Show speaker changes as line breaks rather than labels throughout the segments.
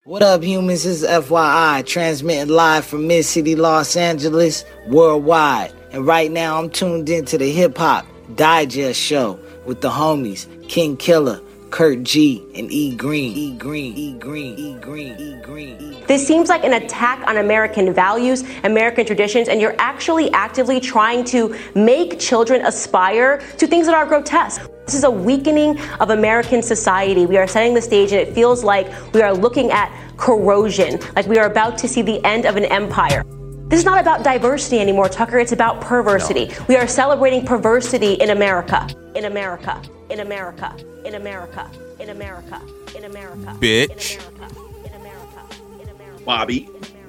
What up, humans? This is FYI, transmitting live from Mid-City, Los Angeles, worldwide. And right now, I'm tuned into the Hip Hop Digest show with the homies, King Killer, Kurt G, and E Green.
This seems like an attack on American values, American traditions, and you're actually actively trying to make children aspire to things that are grotesque. This is a weakening of American society. We are setting the stage, and it feels like we are looking at corrosion, like we are about to see the end of an empire. This is not about diversity anymore, Tucker. It's about perversity. No. We are celebrating perversity in America. In America. In America. In America. In America. In America.
Bitch.
In America. In America.
Bobby.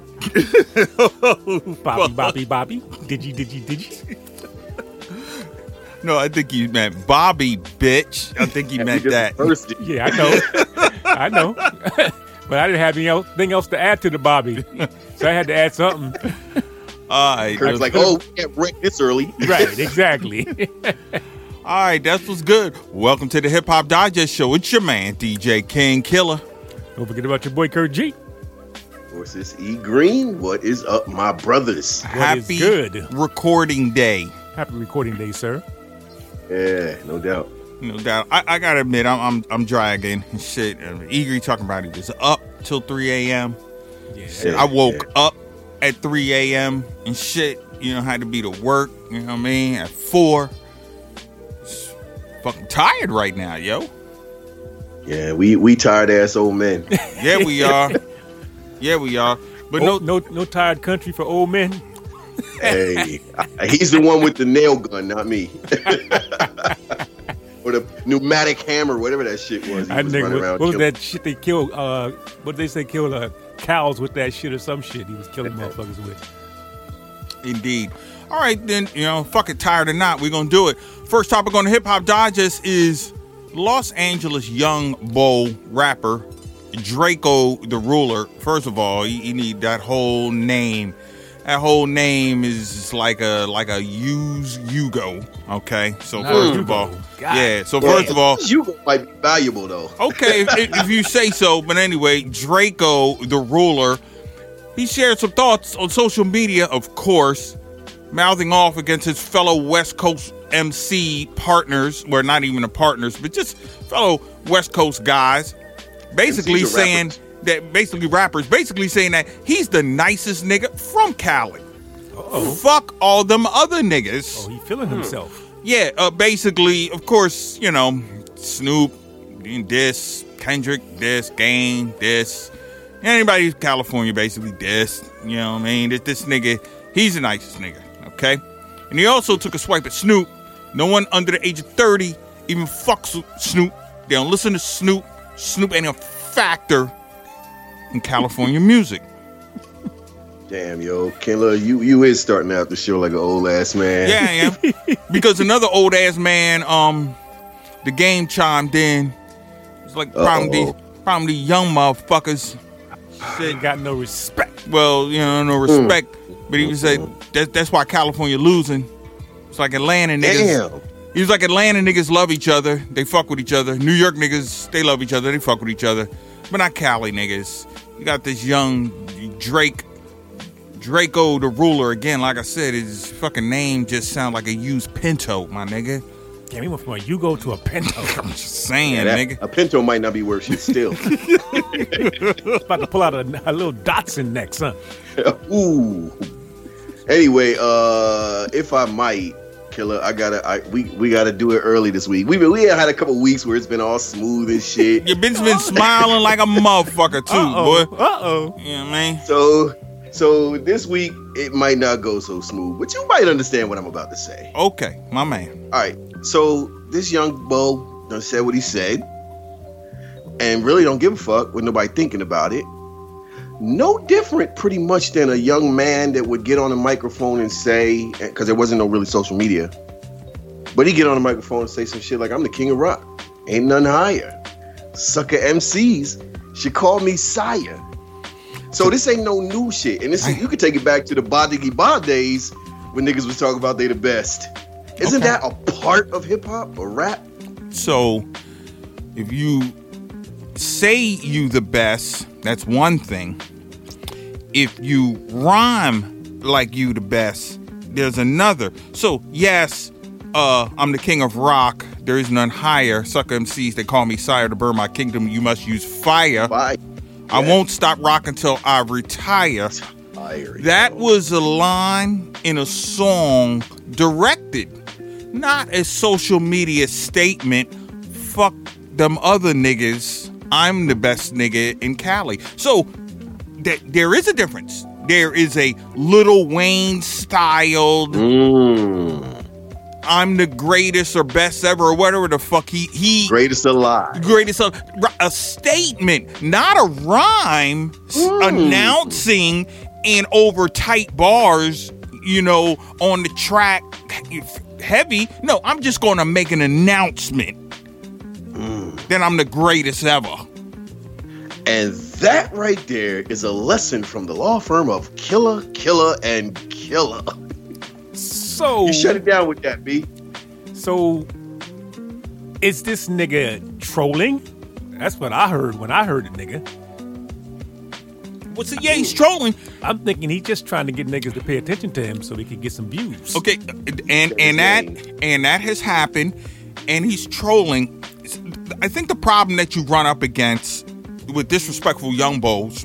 Bobby. Did you?
No, I think you meant Bobby, bitch. I think you meant that.
Yeah, I know. But I didn't have anything else to add to the Bobby. So I had to add something.
All right.
Kurt's like, we can't wreck this early.
Right, exactly.
All right, that's what's good. Welcome to the Hip Hop Digest Show. It's your man, DJ King Killer.
Don't forget about your boy, Kurt G.
Of course, it's E Green. What is up, my brothers?
Happy
good?
Recording day.
Happy recording day, sir.
Yeah, no doubt.
No doubt. I gotta admit, I'm dragging and shit. Eager talking about it was up till 3 a.m.
Yeah.
I woke up at 3 a.m. and shit. You know, had to be to work. You know what I mean? At 4. Just fucking tired right now, yo.
Yeah, we tired ass old men.
Yeah, we are. Yeah, we are. But
no tired country for old men.
Hey, he's the one with the nail gun, not me. Or the pneumatic hammer, whatever that shit was.
What was that shit they killed? What did they say? Killed cows with that shit or some shit. He was killing motherfuckers with.
Indeed. All right, then, fuck it, tired or not, we're going to do it. First topic on the Hip Hop Digest is Los Angeles young bull rapper Draco the Ruler. First of all, you need that whole name. That whole name is like a used Yugo. Okay, so first of all, first of all,
Yugo might be valuable though.
Okay, if you say so. But anyway, Draco the Ruler, he shared some thoughts on social media, of course, mouthing off against his fellow West Coast MC partners, well, not even the partners, but just fellow West Coast guys, basically saying rappers saying that he's the nicest nigga from Cali.
Uh-oh.
Fuck all them other niggas.
Oh, he feeling himself.
Yeah, basically, of course, Snoop, this, Kendrick, this, Game, this. Anybody who's California, basically this. You know what I mean? This nigga, he's the nicest nigga, okay? And he also took a swipe at Snoop. No one under the age of 30 even fucks with Snoop. They don't listen to Snoop. Snoop ain't a factor in California music.
Damn, yo, Killer, you is starting out the show like an old ass man.
Yeah, I am. Because another old ass man, the Game chimed in. It's like probably young motherfuckers.
Ain't got no respect.
Well, no respect. But he was like, that's why California losing. It's like Atlanta niggas.
Damn.
He was like, Atlanta niggas love each other. They fuck with each other. New York niggas, they love each other. They fuck with each other. But not Cali niggas. You got this young Draco the Ruler. Again, like I said, his fucking name just sounds like a used Pinto, my nigga.
Damn, he went from a Yugo to a Pinto.
I'm just saying, nigga.
A Pinto might not be worth shit still.
About to pull out a little Datsun next, huh?
Ooh. Anyway, if I might, Killer, we gotta do it early this week. We had a couple weeks where it's been all smooth and shit.
Your bitch been smiling like a motherfucker too, boy.
Uh-oh.
You know what I mean?
So this week it might not go so smooth, but you might understand what I'm about to say.
Okay, my man.
All right. So this young bull done said what he said, and really don't give a fuck with nobody thinking about it. No different, pretty much, than a young man that would get on a microphone and say, because there wasn't no really social media, but he'd get on a microphone and say some shit like, "I'm the king of rock, ain't none higher. Sucker MCs should call me sire." So this ain't no new shit, and you could take it back to the Badigi Ba days when niggas was talking about they the best. Isn't that a part of hip hop or rap?
So if you say you the best, That's one thing. If you rhyme like you the best, there's another. So, yes, I'm the king of rock. There is none higher. Sucker MCs, they call me sire. To burn my kingdom, you must use fire.
Bye.
I won't stop rocking till I retire. That was a line in a song directed, not a social media statement. Fuck them other niggas. I'm the best nigga in Cali. So there is a difference. There is a Lil Wayne styled I'm the greatest or best ever or whatever the fuck he
greatest alive.
A statement, not a rhyme announcing in over tight bars, on the track heavy. No, I'm just going to make an announcement that I'm the greatest ever.
And that right there is a lesson from the law firm of Killer, and Killer.
So
you shut it down with that, B.
So is this nigga trolling? That's what I heard when I heard the nigga.
What's it? Yeah, he's trolling.
I'm thinking he's just trying to get niggas to pay attention to him so he can get some views.
Okay, and that has happened, and he's trolling. I think the problem that you run up against with disrespectful young bulls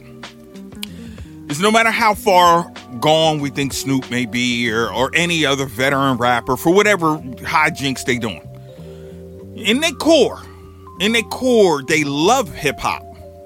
is no matter how far gone we think Snoop may be or any other veteran rapper for whatever hijinks they doing, in their core, they love hip hop.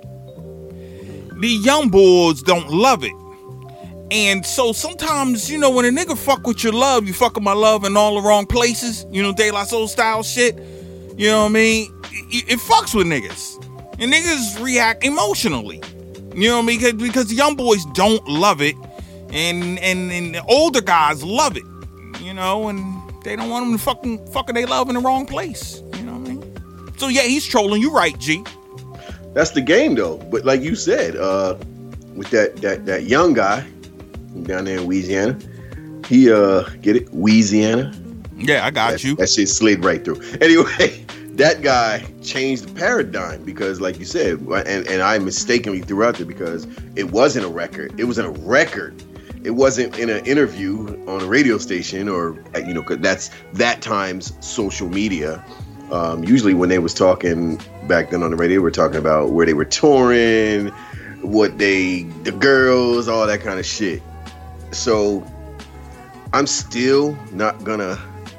The young boys don't love it. And so sometimes, when a nigga fuck with your love, you fuck with my love in all the wrong places, De La Soul style shit, you know what I mean? It fucks with niggas. And niggas react emotionally, you know what I mean? Because the young boys don't love it. And the older guys love it, and they don't want them to fucking they love in the wrong place, you know what I mean? So yeah, he's trolling. You right, G.
That's the game, though. But like you said, with that young guy down there in Louisiana, he get it, Louisiana.
Yeah, I got you.
That shit slid right through. Anyway, that guy changed the paradigm because, like you said, and I mistakenly threw out there because it wasn't a record. It wasn't a record. It wasn't in an interview on a radio station or because that's that time's social media. Usually when they was talking back then on the radio, they were talking about where they were touring, the girls, all that kind of shit. So I'm still not gonna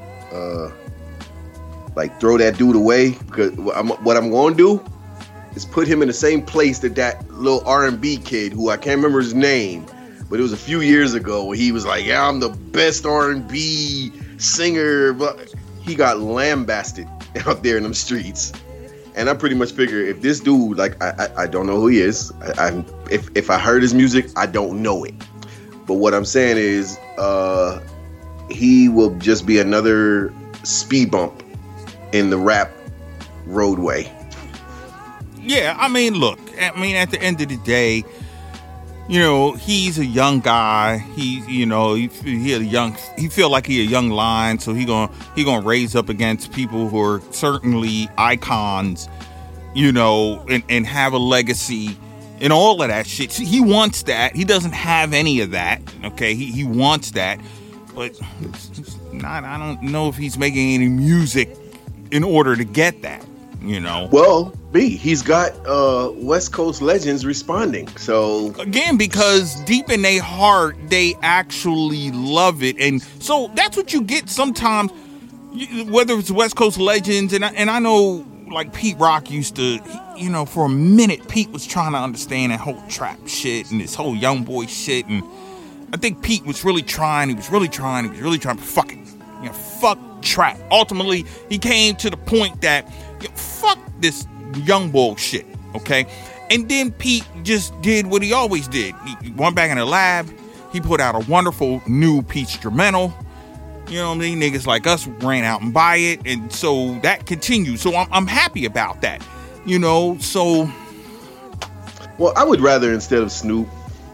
throw that dude away because what I'm going to do is put him in the same place that little R&B kid who I can't remember his name, but it was a few years ago where he was like, yeah, I'm the best R&B singer, but he got lambasted out there in them streets. And I pretty much figure if this dude, I don't know who he is. If I heard his music, I don't know it. But what I'm saying is he will just be another speed bump in the rap roadway.
Yeah, I mean, look, at the end of the day, he's a young guy. He feel like he a young lion, so he gonna raise up against people who are certainly icons, and have a legacy and all of that shit. See, he wants that. He doesn't have any of that. Okay, he wants that, but it's not. I don't know if he's making any music in order to get that.
Well, he's got West Coast legends responding. So
again, because deep in their heart, they actually love it, and so that's what you get sometimes. Whether it's West Coast legends, and I know like Pete Rock used to, for a minute, Pete was trying to understand that whole trap shit and this whole young boy shit, and I think Pete was really trying. He was really trying. Fuck it, fuck trap. Ultimately, he came to the point that. Fuck this young boy shit, okay? And then Pete just did what he always did. He went back in the lab. He put out a wonderful new Pete instrumental. You know what I mean? Niggas like us ran out and buy it, and so that continues. So I'm happy about that, So,
well, I would rather instead of Snoop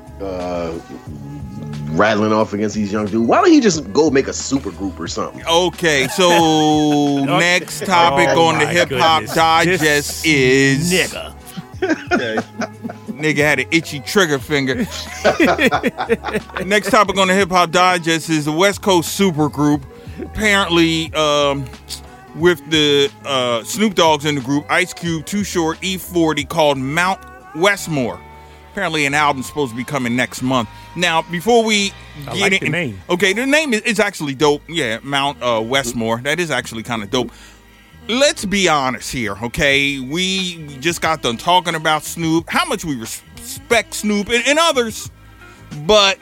rattling off against these young dudes, why don't he just go make a super group or something?
Okay, so next topic on the Hip Hop Digest is
nigga.
Nigga had an itchy trigger finger. Next topic on the Hip Hop Digest is the West Coast supergroup. Apparently, with the Snoop Dogg's in the group, Ice Cube, Too Short, E40, called Mount Westmore. Apparently, an album's supposed to be coming next month. Now, before we get
the name.
Okay, the name is actually dope. Yeah, Mount Westmore. That is actually kind of dope. Let's be honest here, okay? We just got done talking about Snoop, how much we respect Snoop and others, but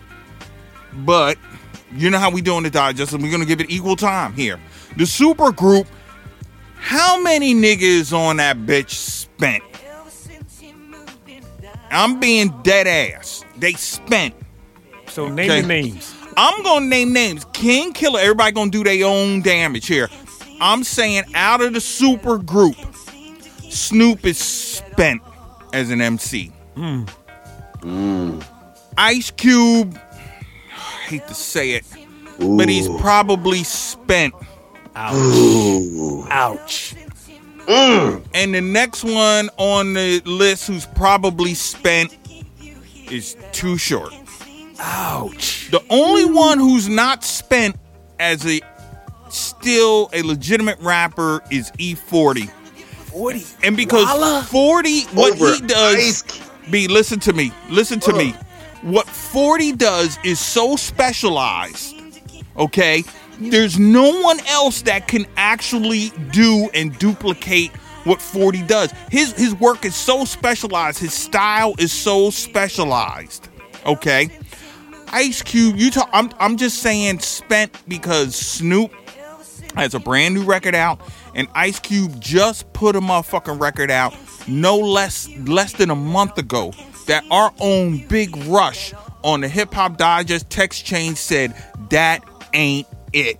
you know how we do in the Digest, and we're gonna give it equal time here. The super group, how many niggas on that bitch spent? I'm being dead ass. They spent.
So name the names.
I'm gonna name names. King Killer, everybody gonna do their own damage here. I'm saying out of the super group, Snoop is spent as an MC. Ice Cube, I hate to say it, but he's probably spent.
Ouch.
And the next one on the list who's probably spent is Too Short.
Ouch.
The only one who's not spent as still a legitimate rapper is E40.
40.
And because 40, what he does, listen to me. What 40 does is so specialized, okay? There's no one else that can actually do and duplicate what 40 does. His work is so specialized. His style is so specialized, okay? Ice Cube, I'm just saying spent because Snoop has a brand new record out, and Ice Cube just put a motherfucking record out no less than a month ago that our own Big Rush on the Hip Hop Digest text chain said that ain't it.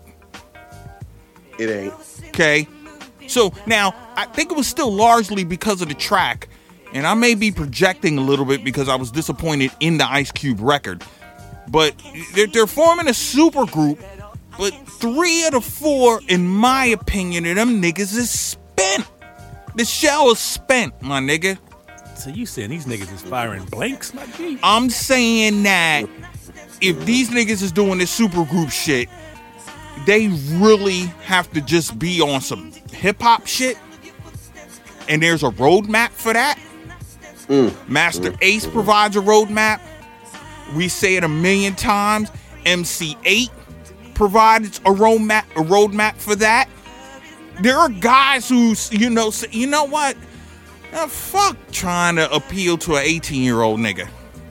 It ain't.
Okay? So now, I think it was still largely because of the track, and I may be projecting a little bit because I was disappointed in the Ice Cube record, but they're forming a super group. But 3 of the 4, in my opinion, of them niggas is spent. The shell is spent, my nigga.
So you saying these niggas is firing blanks, my G?
I'm saying that if these niggas is doing this super group shit, they really have to just be on some hip-hop shit. And there's a roadmap for that. Master Ace provides a roadmap. We say it a million times. MC8 provides a roadmap for that. There are guys who, say, you know what? Fuck trying to appeal to an 18-year-old nigga.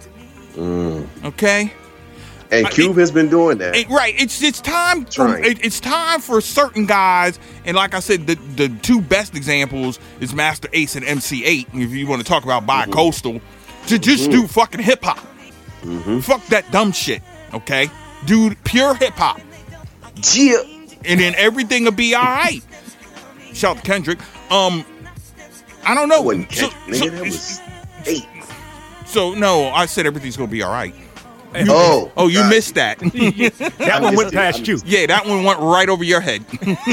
Okay?
And Cube has been doing that.
Right. It's time it's time for certain guys, and like I said, the 2 best examples is Master Ace and MC8, if you want to talk about bi-coastal, to just do fucking hip-hop. Fuck that dumb shit, okay? Do pure hip-hop.
Yeah.
And then everything will be all right. Shout out to Kendrick. I don't know.
That was 8.
So no, I said everything's gonna be all right. You missed that.
That one went past you.
Yeah, that one went right over your head.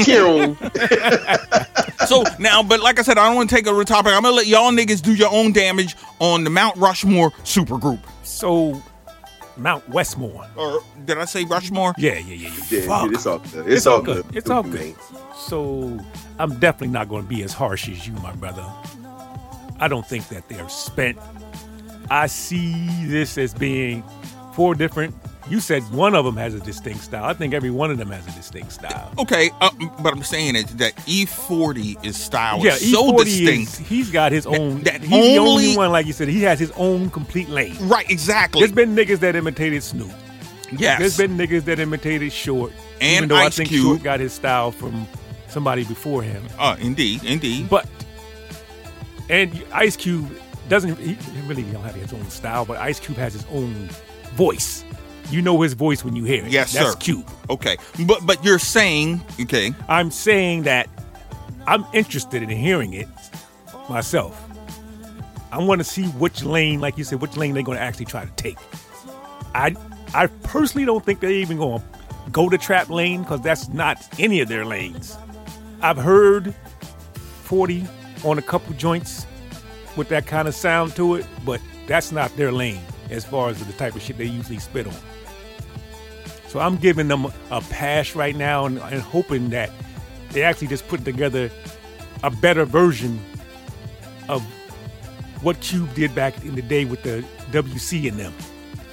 So now, but like I said, I don't want to take over the topic. I'm gonna let y'all niggas do your own damage on the Mount Rushmore supergroup.
So Mount Westmore.
Or did I say Rushmore?
Yeah.
Fuck. It's all good. It's all good.
It's all good. So I'm definitely not going to be as harsh as you, my brother. I don't think that they're spent. I see this as being 4 different. You said one of them has a distinct style. I think every one of them has a distinct style.
Okay, but I'm saying is that E40 is style
is
so distinct.
He's got his own. He's the only one, like you said. He has his own complete lane.
Right, exactly.
There's been niggas that imitated Snoop.
Yes.
There's been niggas that imitated Short.
And
even though
Ice
I think
Cube.
Short got his style from somebody before him.
Indeed.
But and Ice Cube he really don't have his own style, but Ice Cube has his own voice. You know his voice when you hear it.
Yes,
That's
sir.
Cube.
Okay. But you're saying, okay.
I'm saying that I'm interested in hearing it myself. I want to see which lane, like you said, which lane they're going to actually try to take. I personally don't think they're even going to go to trap lane because that's not any of their lanes. I've heard 40 on a couple joints. with that kind of sound to it, but that's not their lane as far as the type of shit they usually spit on. So I'm giving them a pass right now and hoping that they actually just put together a better version of what Cube did back in the day with the WC in them.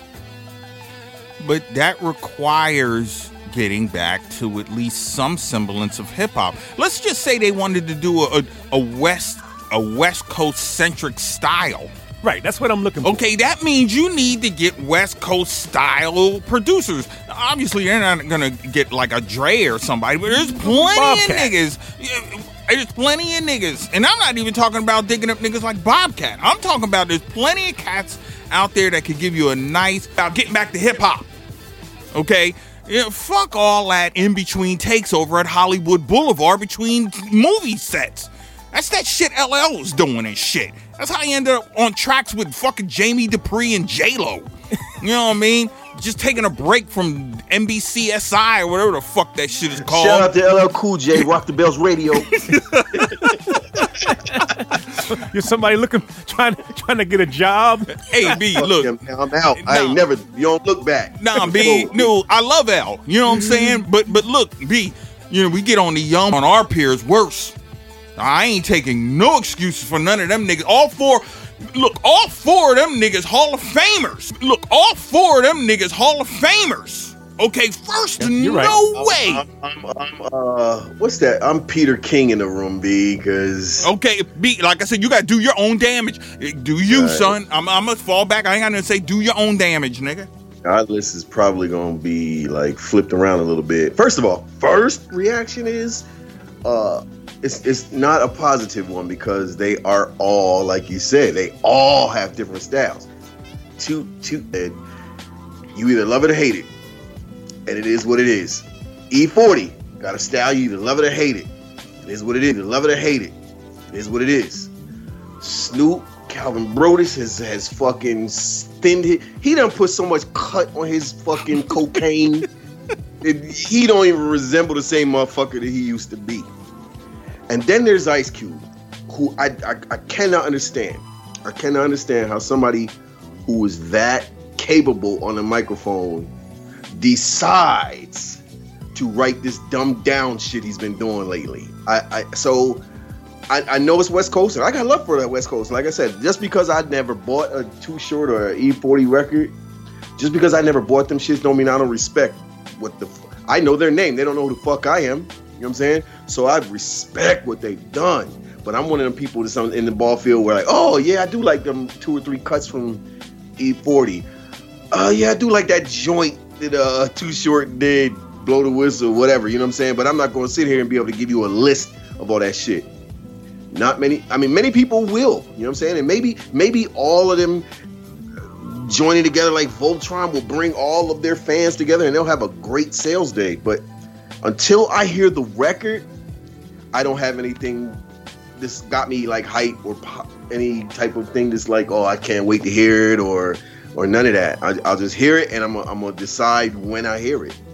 But that requires getting back to at least some semblance of hip hop. Let's just say they wanted to do a West Coast centric style.
Right, that's what I'm looking for.
Okay, that means you need to get West Coast style producers. Obviously, they're not gonna get like a Dre or somebody, but there's plenty of niggas. There's plenty of niggas, and I'm not even talking about digging up niggas like Bobcat. I'm talking about there's plenty of cats out there that could give you a nice about getting back to hip hop. Okay, fuck all that in between takes over at Hollywood Boulevard between movie sets. That's that shit LL was doing and shit. That's how he ended up on tracks with fucking Jamie Dupree and J-Lo. You know what I mean? Just taking a break from NBCSI or whatever the fuck that shit is called.
Shout out to LL Cool J, Rock the Bells Radio.
You're
somebody trying to get a job.
Hey, B, look.
I'm out. I ain't never, you don't look back.
Nah, B, no, I love L. You know what I'm saying? But look, B, we get on the young, on our peers worse. I ain't taking no excuses for none of them niggas. All four of them niggas Hall of Famers. Okay, first, no way.
What's that? I'm Peter King in the room, B, because...
Okay, B, like I said, you got to do your own damage. Do you, son. I'm going to fall back. I ain't got to say do your own damage, nigga.
Our list is probably going to be, like, flipped around a little bit. First of all, first reaction is... It's not a positive one because they are all, like you said, they all have different styles. You either love it or hate it. And it is what it is. E40 got a style, you either love it or hate it. It is what it is. You love it or hate it. It is what it is. Snoop, Calvin Brodus has fucking thinned it. He done put so much cut on his fucking cocaine. He don't even resemble the same motherfucker that he used to be. And then there's Ice Cube, who I cannot understand. I cannot understand how somebody who is that capable on a microphone decides to write this dumbed down shit he's been doing lately. So I know it's West Coast, and I got love for that West Coast. Like I said, just because I never bought a Too Short or an E40 record, just because I never bought them shits don't mean I don't respect I know their name. They don't know who the fuck I am. You know what I'm saying? So I respect what they've done. But I'm one of them people that's in the ball field where like, oh yeah, I do like them 2 or 3 cuts from E40. Yeah, I do like that joint that Too Short did, Blow the Whistle, whatever, you know what I'm saying? But I'm not going to sit here and be able to give you a list of all that shit. Not many. I mean, many people will, you know what I'm saying? And maybe all of them joining together like Voltron will bring all of their fans together and they'll have a great sales day. But until I hear the record, I don't have anything this got me like hype or any type of thing that's like, oh, I can't wait to hear it or none of that. I'll just hear it and I'm gonna decide when I hear it.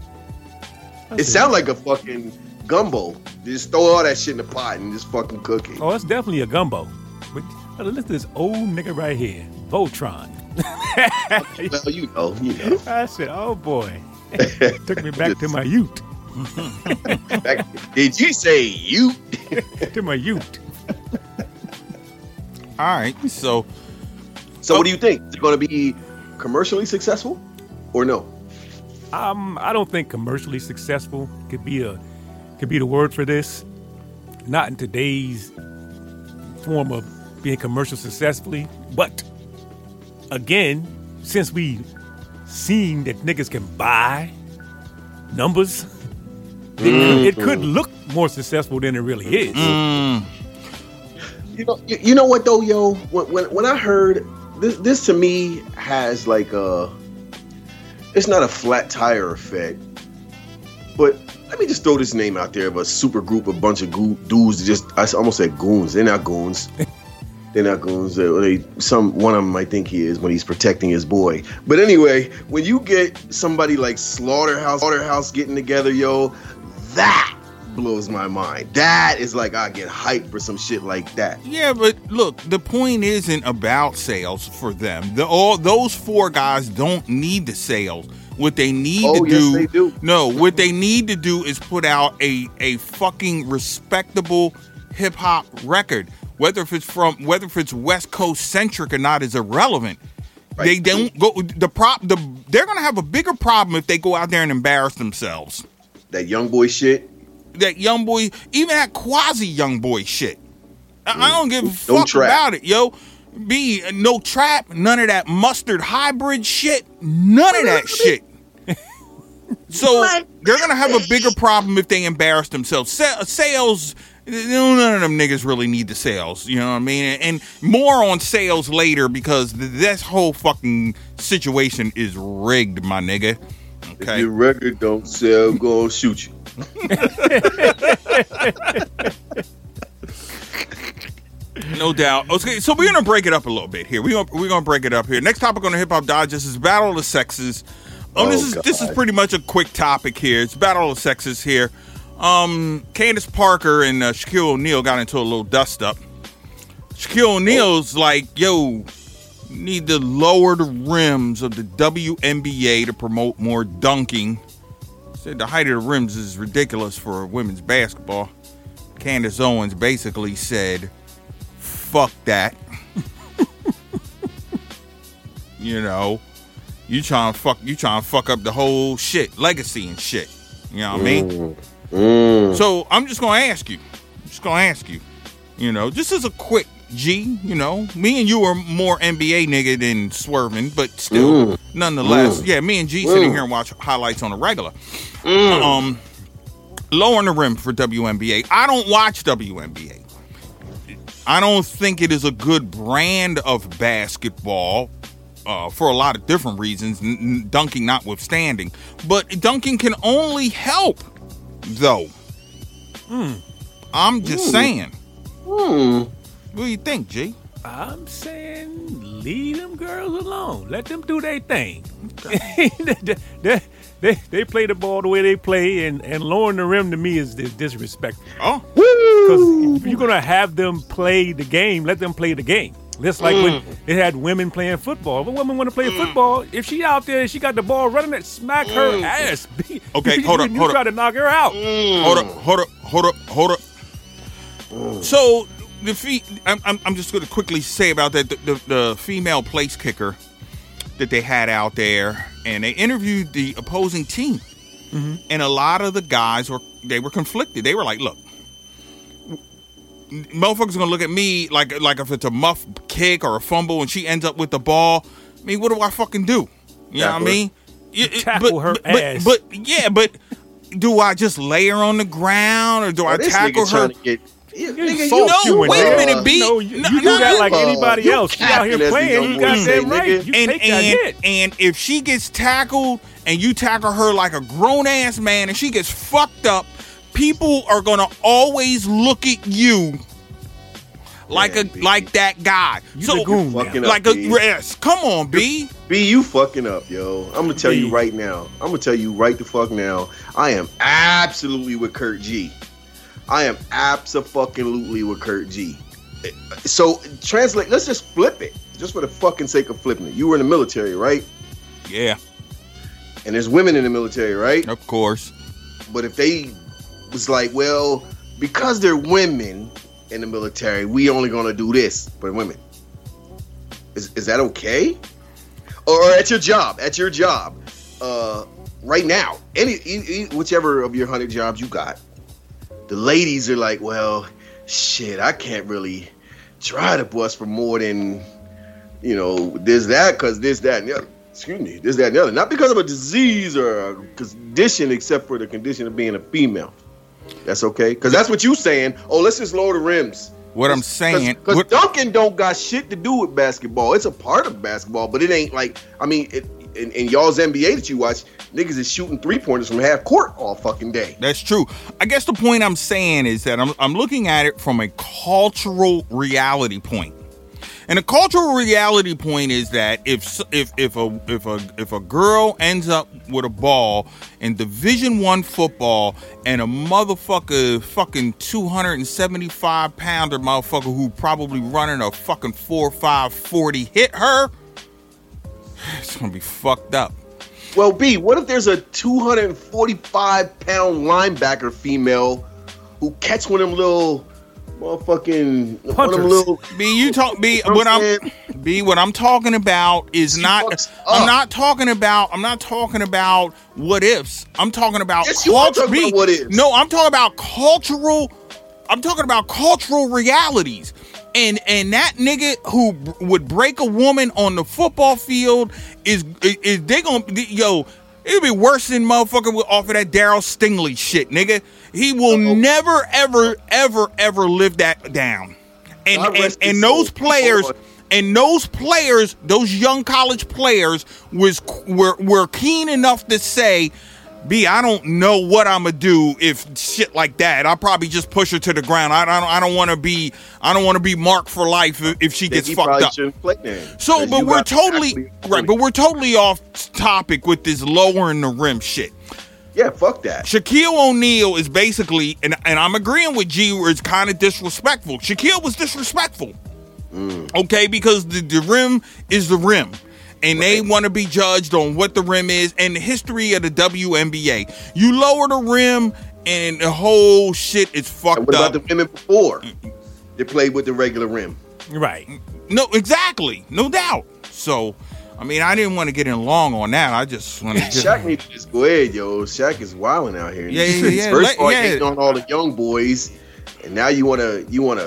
It sounds like a fucking gumbo. Just throw all that shit in the pot and just fucking cook it.
Oh, it's definitely a gumbo. But listen to this old nigga right here, Voltron.
Well, you know.
I said, oh boy. Took me back to my youth.
Did you say youth?
To my youth.
All right, so
what do you think? Is it going to be commercially successful or no?
I don't think commercially successful could be the word for this. Not in today's form of being commercial successfully, but again, since we seen that niggas can buy numbers, it could look more successful than it really is.
You know what though, yo? When I heard this to me has like it's not a flat tire effect, but let me just throw this name out there of a super group, a bunch of dudes. I almost said goons. They're not goons. They're not goons. One of them I think he is when he's protecting his boy. But anyway, when you get somebody like Slaughterhouse getting together, yo, that blows my mind. That is like I get hyped for some shit like that.
Yeah, but look, the point isn't about sales for them. All those 4 guys don't need the sales. What they need to do,
yes, they do.
No, what they need to do is put out a fucking respectable hip hop record. Whether if it's West Coast centric or not is irrelevant. Right. They don't go they're gonna have a bigger problem if they go out there and embarrass themselves.
That young boy shit.
That young boy, even that quasi young boy shit. I don't give a fuck about it, yo. No trap, none of that mustard hybrid shit, none of that shit. So they're gonna have a bigger problem if they embarrass themselves. Sales, none of them niggas really need the sales. You know what I mean? And more on sales later because this whole fucking situation is rigged, my nigga. Okay.
If your record don't sell, go shoot you.
No doubt. Okay, so we're gonna break it up a little bit here. We're gonna break it up here. Next topic on the Hip Hop Digest is Battle of the Sexes. This is pretty much a quick topic here. It's Battle of the Sexes here. Candace Parker and Shaquille O'Neal got into a little dust up. Shaquille O'Neal's like, yo, need to lower the rims of the WNBA to promote more dunking. Said the height of the rims is ridiculous for women's basketball. Candace Owens basically said, fuck that. You know, you trying to fuck up the whole shit, legacy and shit. You know what I mean? So I'm just gonna ask you. You know, just as a quick G, you know, me and you are more NBA nigga than Swerving, but still, nonetheless, yeah, me and G sitting here and watch highlights on a regular. Lowering the rim for WNBA. I don't watch WNBA. I don't think it is a good brand of basketball for a lot of different reasons, dunking notwithstanding. But dunking can only help, though. I'm just saying. What do you think, G?
I'm saying leave them girls alone. Let them do their thing. They play the ball the way they play, and lowering the rim to me is disrespectful.
Oh.
Because if you're going to have them play the game, let them play the game. Just like when they had women playing football. If a woman want to play football, if she out there and she got the ball running it, smack her ass.
Okay, hold up.
Try to knock her out.
Hold up. So I'm just going to quickly say about that the female place kicker that they had out there, and they interviewed the opposing team, and a lot of the guys were conflicted. They were like, look, motherfuckers gonna look at me like if it's a muff kick or a fumble and she ends up with the ball. I mean, what do I fucking do? You know what I mean?
Tackle her ass.
But do I just lay her on the ground or do I tackle her?
Wait a minute, B. No, you do that like anybody else. She out here playing. You got that right. You take that hit.
And if she gets tackled and you tackle her like a grown ass man and she gets fucked up, people are gonna always look at you like that guy.
You so the goon
like a yes. Come on, B.
B, you fucking up, yo. I'm gonna tell you right now. I'm gonna tell you right the fuck now. I am absolutely with Kurt G. I am abso-fucking-lutely with Kurt G. So translate. Let's just flip it, just for the fucking sake of flipping it. You were in the military, right?
Yeah.
And there's women in the military, right?
Of course.
But if they was like, well, because they're women in the military, we only gonna do this for women. Is that okay? Or at your job, right now, any whichever of your 100 jobs you got, the ladies are like, well, shit, I can't really try to bust for more than, this, that, because this, that, and the other. Excuse me, this, that, and the other. Not because of a disease or a condition, except for the condition of being a female. That's okay? Because that's what you saying. Oh, let's just lower the rims.
What I'm saying...
Because dunking don't got shit to do with basketball. It's a part of basketball, but it ain't like... I mean, in y'all's NBA that you watch, niggas is shooting three-pointers from half court all fucking day.
That's true. I guess the point I'm saying is that I'm looking at it from a cultural reality point. And the cultural reality point is that if a girl ends up with a ball in Division I football and a motherfucker fucking 275 pounder motherfucker who probably running a fucking 4.5 40 hit her, it's gonna be fucked up.
Well, B, what if there's a 245-pound linebacker female who catch one of them little motherfucking
Punters.
one of them little
B, you talk B.
You know
What
what
what I'm talking about is
She
not.
fucks
I'm
up.
not talking about what ifs. I'm talking about
Yes, you are talking
B,
about what ifs.
No, I'm talking about cultural. I'm talking about cultural realities. And that nigga who would break a woman on the football field is they gonna yo. It'd be worse than motherfucker off of that Darryl Stingley shit, nigga. He will never, ever, ever, ever live that down.
God rest his
And
soul.
those players, those young college players were keen enough to say, B, I don't know what I'm gonna do if shit like that. I'll probably just push her to the ground. I don't want to be marked for life if she gets fucked up. So, but we're totally right. But we're totally off topic with this lowering the rim shit.
Yeah, fuck that.
Shaquille O'Neal is basically, and I'm agreeing with G, where it's kind of disrespectful. Shaquille was disrespectful, okay, because the rim is the rim. And they want to be judged on what the rim is and the history of the WNBA. You lower the rim and the whole shit is fucked
What
up.
about the women before they played with the regular rim?
Right.
No, exactly. No doubt. So, I mean, I didn't want to get in long on that. I just want to
Shaq needs to just go ahead, yo. Shaq is wilding out here.
Yeah.
First of all, hating on all the young boys, and now you wanna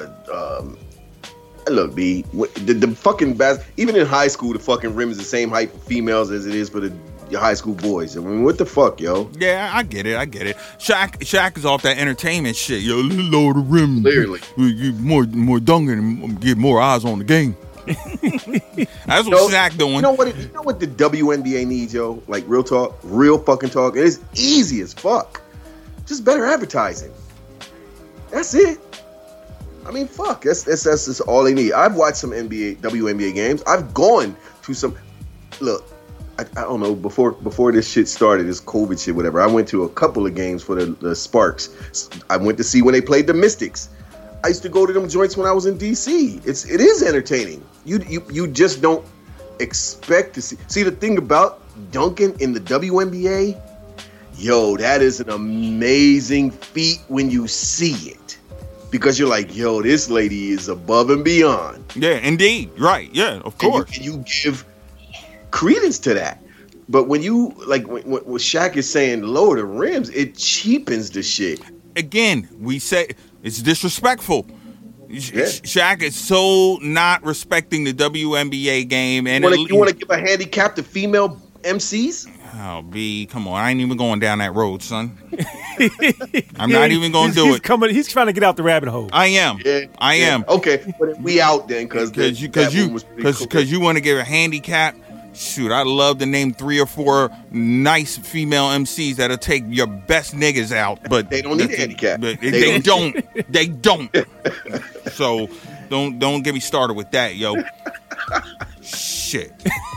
look, B. The fucking even in high school, the fucking rim is the same height for females as it is for the high school boys. I mean, what the fuck, yo?
Yeah, I get it. Shaq is off that entertainment shit. Yo, lower the rim.
Clearly.
We get more dunking and get more eyes on the game. That's what Shaq doing.
You know what the WNBA needs, yo? Like real talk, real fucking talk. It is easy as fuck. Just better advertising. That's it. I mean, fuck. That's all they need. I've watched some WNBA games. I've gone to some. Look, I don't know. Before this shit started, this COVID shit, whatever. I went to a couple of games for the Sparks. I went to see when they played the Mystics. I used to go to them joints when I was in DC. It is entertaining. You just don't expect to see. See, the thing about dunking in the WNBA, yo, that is an amazing feat when you see it. Because you're like, yo, this lady is above and beyond.
Yeah, indeed. Right. Yeah, of course.
And you give credence to that. But when you, like, when Shaq is saying lower the rims, it cheapens the shit.
Again, we say it's disrespectful.
Yeah.
Shaq is so not respecting the WNBA game. And
You want to give a handicap to female MCs?
Oh, B, come on. I ain't even going down that road, son. I'm not even going to do it.
He's trying to get out the rabbit hole.
I am.
Yeah.
I am.
Okay, but we out then because
you want to give a handicap. Shoot, I'd love to name 3 or 4 nice female MCs that'll take your best niggas out, but
they don't need a handicap.
But they don't. They don't. So don't get me started with that, yo. Shit.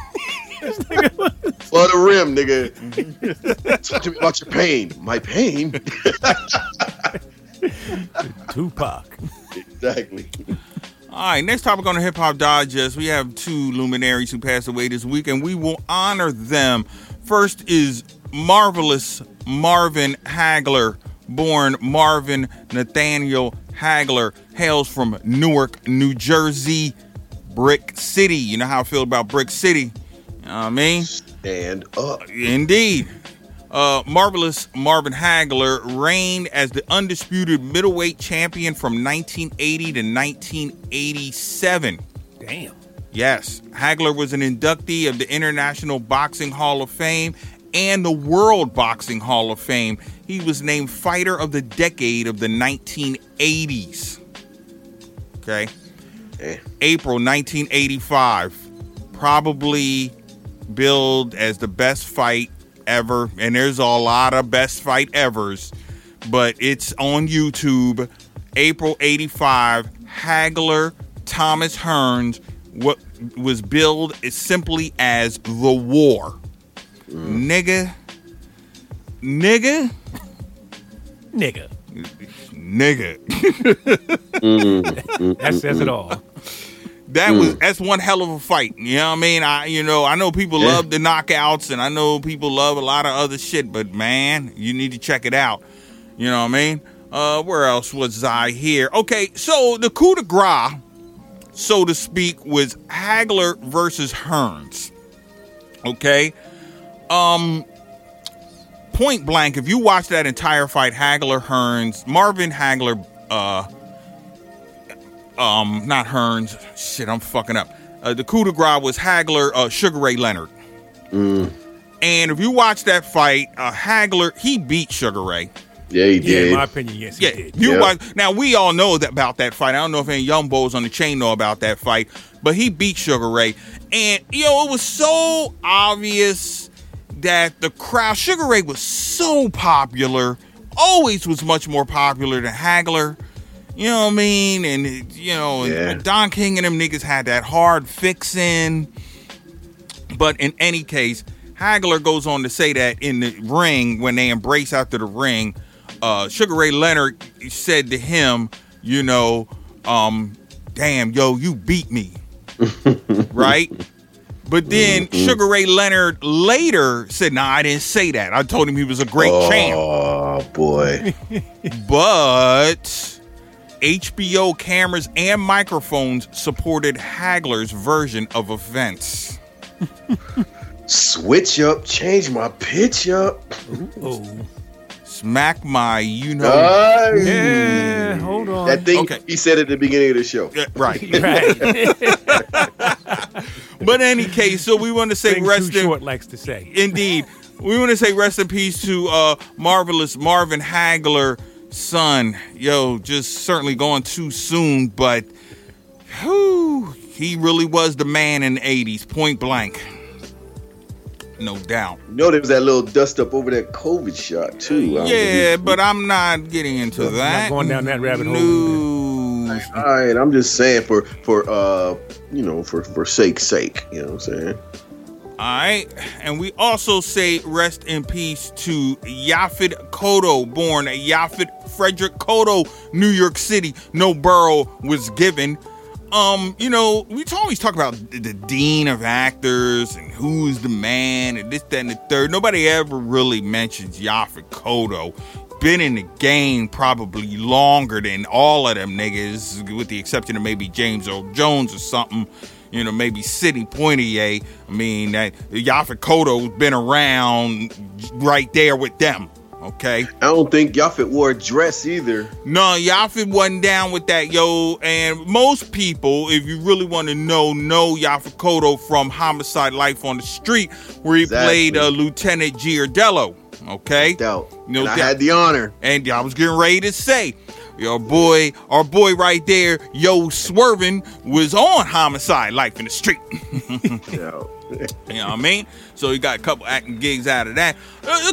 For the rim, nigga. Talk to me about your pain. My pain?
Tupac.
Exactly.
All right, next topic on the Hip Hop Digest. We have 2 luminaries who passed away this week, and we will honor them. First is Marvelous Marvin Hagler, born Marvin Nathaniel Hagler, hails from Newark, New Jersey, Brick City. You know how I feel about Brick City. You know what I mean?
Stand up.
Indeed. Marvelous Marvin Hagler reigned as the undisputed middleweight champion from 1980 to 1987.
Damn.
Yes. Hagler was an inductee of the International Boxing Hall of Fame and the World Boxing Hall of Fame. He was named Fighter of the Decade of the 1980s. Okay. April 1985. Probably billed as the best fight ever, and there's a lot of best fight evers, but it's on YouTube. April 85, Hagler Thomas Hearns what was billed as simply as the war. Nigga.
That says it all.
That's one hell of a fight. You know what I mean? I know people love the knockouts, and I know people love a lot of other shit, but man, you need to check it out. You know what I mean? Where else was I here? Okay, so the coup de grace, so to speak, was Hagler versus Hearns. Okay? Point blank, if you watch that entire fight, Hagler, Hearns, Marvin Hagler, not Hearns, shit, I'm fucking up. The coup de grace was Hagler, Sugar Ray Leonard. And if you watch that fight, Hagler, he beat Sugar Ray.
Yeah, he did.
Yeah, in my opinion, yes, he did.
Watch, now, we all know about that fight. I don't know if any young boys on the chain know about that fight, but he beat Sugar Ray. And, it was so obvious that the crowd, Sugar Ray was so popular, always was much more popular than Hagler. You know what I mean? And, and Don King and them niggas had that hard fixing. But in any case, Hagler goes on to say that in the ring, when they embrace after the ring, Sugar Ray Leonard said to him, damn, yo, you beat me. Right? But then Sugar Ray Leonard later said, nah, I didn't say that. I told him he was a great champ.
Oh, boy.
But HBO cameras and microphones supported Hagler's version of events.
Switch up, change my pitch up.
Oh.
Smack my,
Yeah, hold on.
That thing he said at the beginning of the show.
Right.
Right.
But in any case, so we want to say
Too Short likes to say.
Indeed. We want to say rest in peace to marvelous Marvin Hagler, son. Yo, just certainly going too soon, but he really was the man in the 80s, point blank. No doubt.
There was that little dust up over that COVID shot, too.
But I'm not getting into that.
Not going down that rabbit hole.
No.
All right, I'm just saying for sake's sake, you know what I'm saying?
All right, and we also say rest in peace to Yaphet Kotto, born Yaphet Frederick Kotto, New York City. No borough was given. We always talk about the dean of actors and who's the man and this, that, and the third. Nobody ever really mentions Yaphet Kotto. Been in the game probably longer than all of them niggas, with the exception of maybe James Earl Jones or something. Maybe Sidney Poitier. I mean, that Yaphet Kotto's been around right there with them. Okay.
I don't think Yaphet wore a dress either.
No, Yaphet wasn't down with that, yo. And most people, if you really want to know Yaphet Kotto from Homicide: Life on the Street, where he played Lieutenant Giardello. Okay.
No doubt. I had the honor.
And I was getting ready to say, our boy right there, Yo Swervin, was on Homicide: Life in the Street. You know what I mean? So he got a couple acting gigs out of that.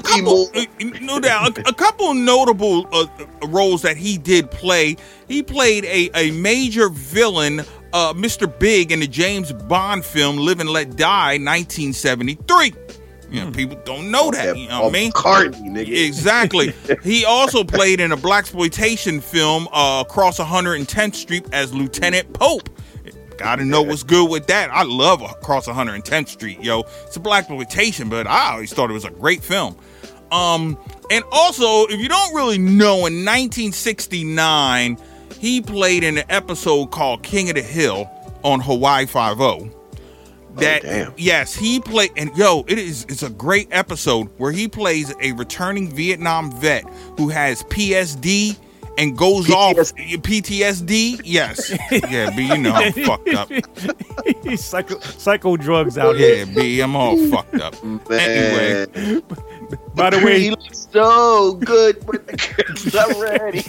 No doubt. A couple notable roles that he did play. He played a major villain, Mr. Big, in the James Bond film Live and Let Die, 1973. People don't know that. You know what I mean?
McCartney, nigga.
Exactly. He also played in a blaxploitation film, Across 110th Street, as Lieutenant Pope. Gotta know what's good with that. I love Across 110th Street, yo. It's a blaxploitation, but I always thought it was a great film. And also, if you don't really know, in 1969, he played in an episode called King of the Hill on Hawaii Five-0. Yes, he played, and it's a great episode where he plays a returning Vietnam vet who has PSD and goes off PTSD. Yes, yeah, B, I'm fucked up.
He's psycho drugs out here.
Yeah, B, I'm all fucked up.
Man.
Anyway,
by the way,
he looks so good with the kids already.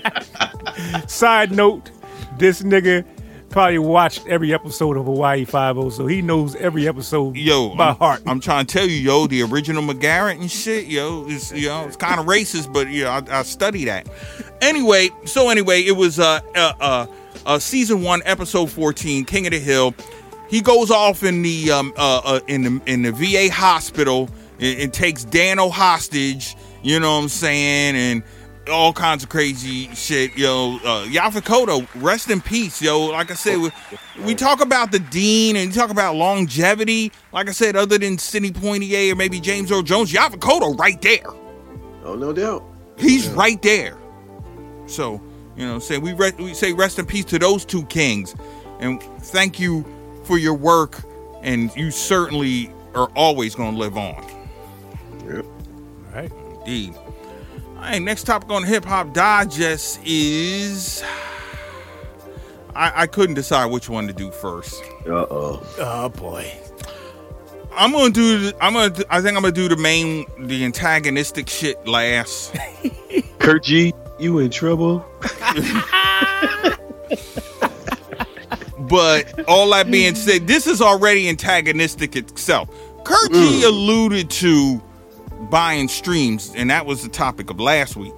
Side note: this nigga probably watched every episode of Hawaii Five-0, so he knows every episode by heart.
I'm trying to tell you, the original McGarrett and shit, it's kind of racist, but I study that. Anyway, it was season 1, episode 14, King of the Hill. He goes off in the in the VA hospital and takes Dano hostage. You know what I'm saying? And all kinds of crazy shit, yo. Yaphet Kotto, rest in peace, yo. Like I said, we talk about the Dean and we talk about longevity. Like I said, other than Sidney Poitier or maybe James Earl Jones, Yaphet Kotto right there.
Oh, no doubt.
He's right there. So, you know, we say rest in peace to those two kings, and thank you for your work, and you certainly are always going to live on.
Yep.
All right.
Indeed. All right, next topic on Hip Hop Digest is I couldn't decide which one to do first.
Oh boy.
I think I'm gonna do the antagonistic shit last.
Kurt G, you in trouble?
But all that being said, this is already antagonistic itself. Kurt G alluded to buying streams, and that was the topic of last week.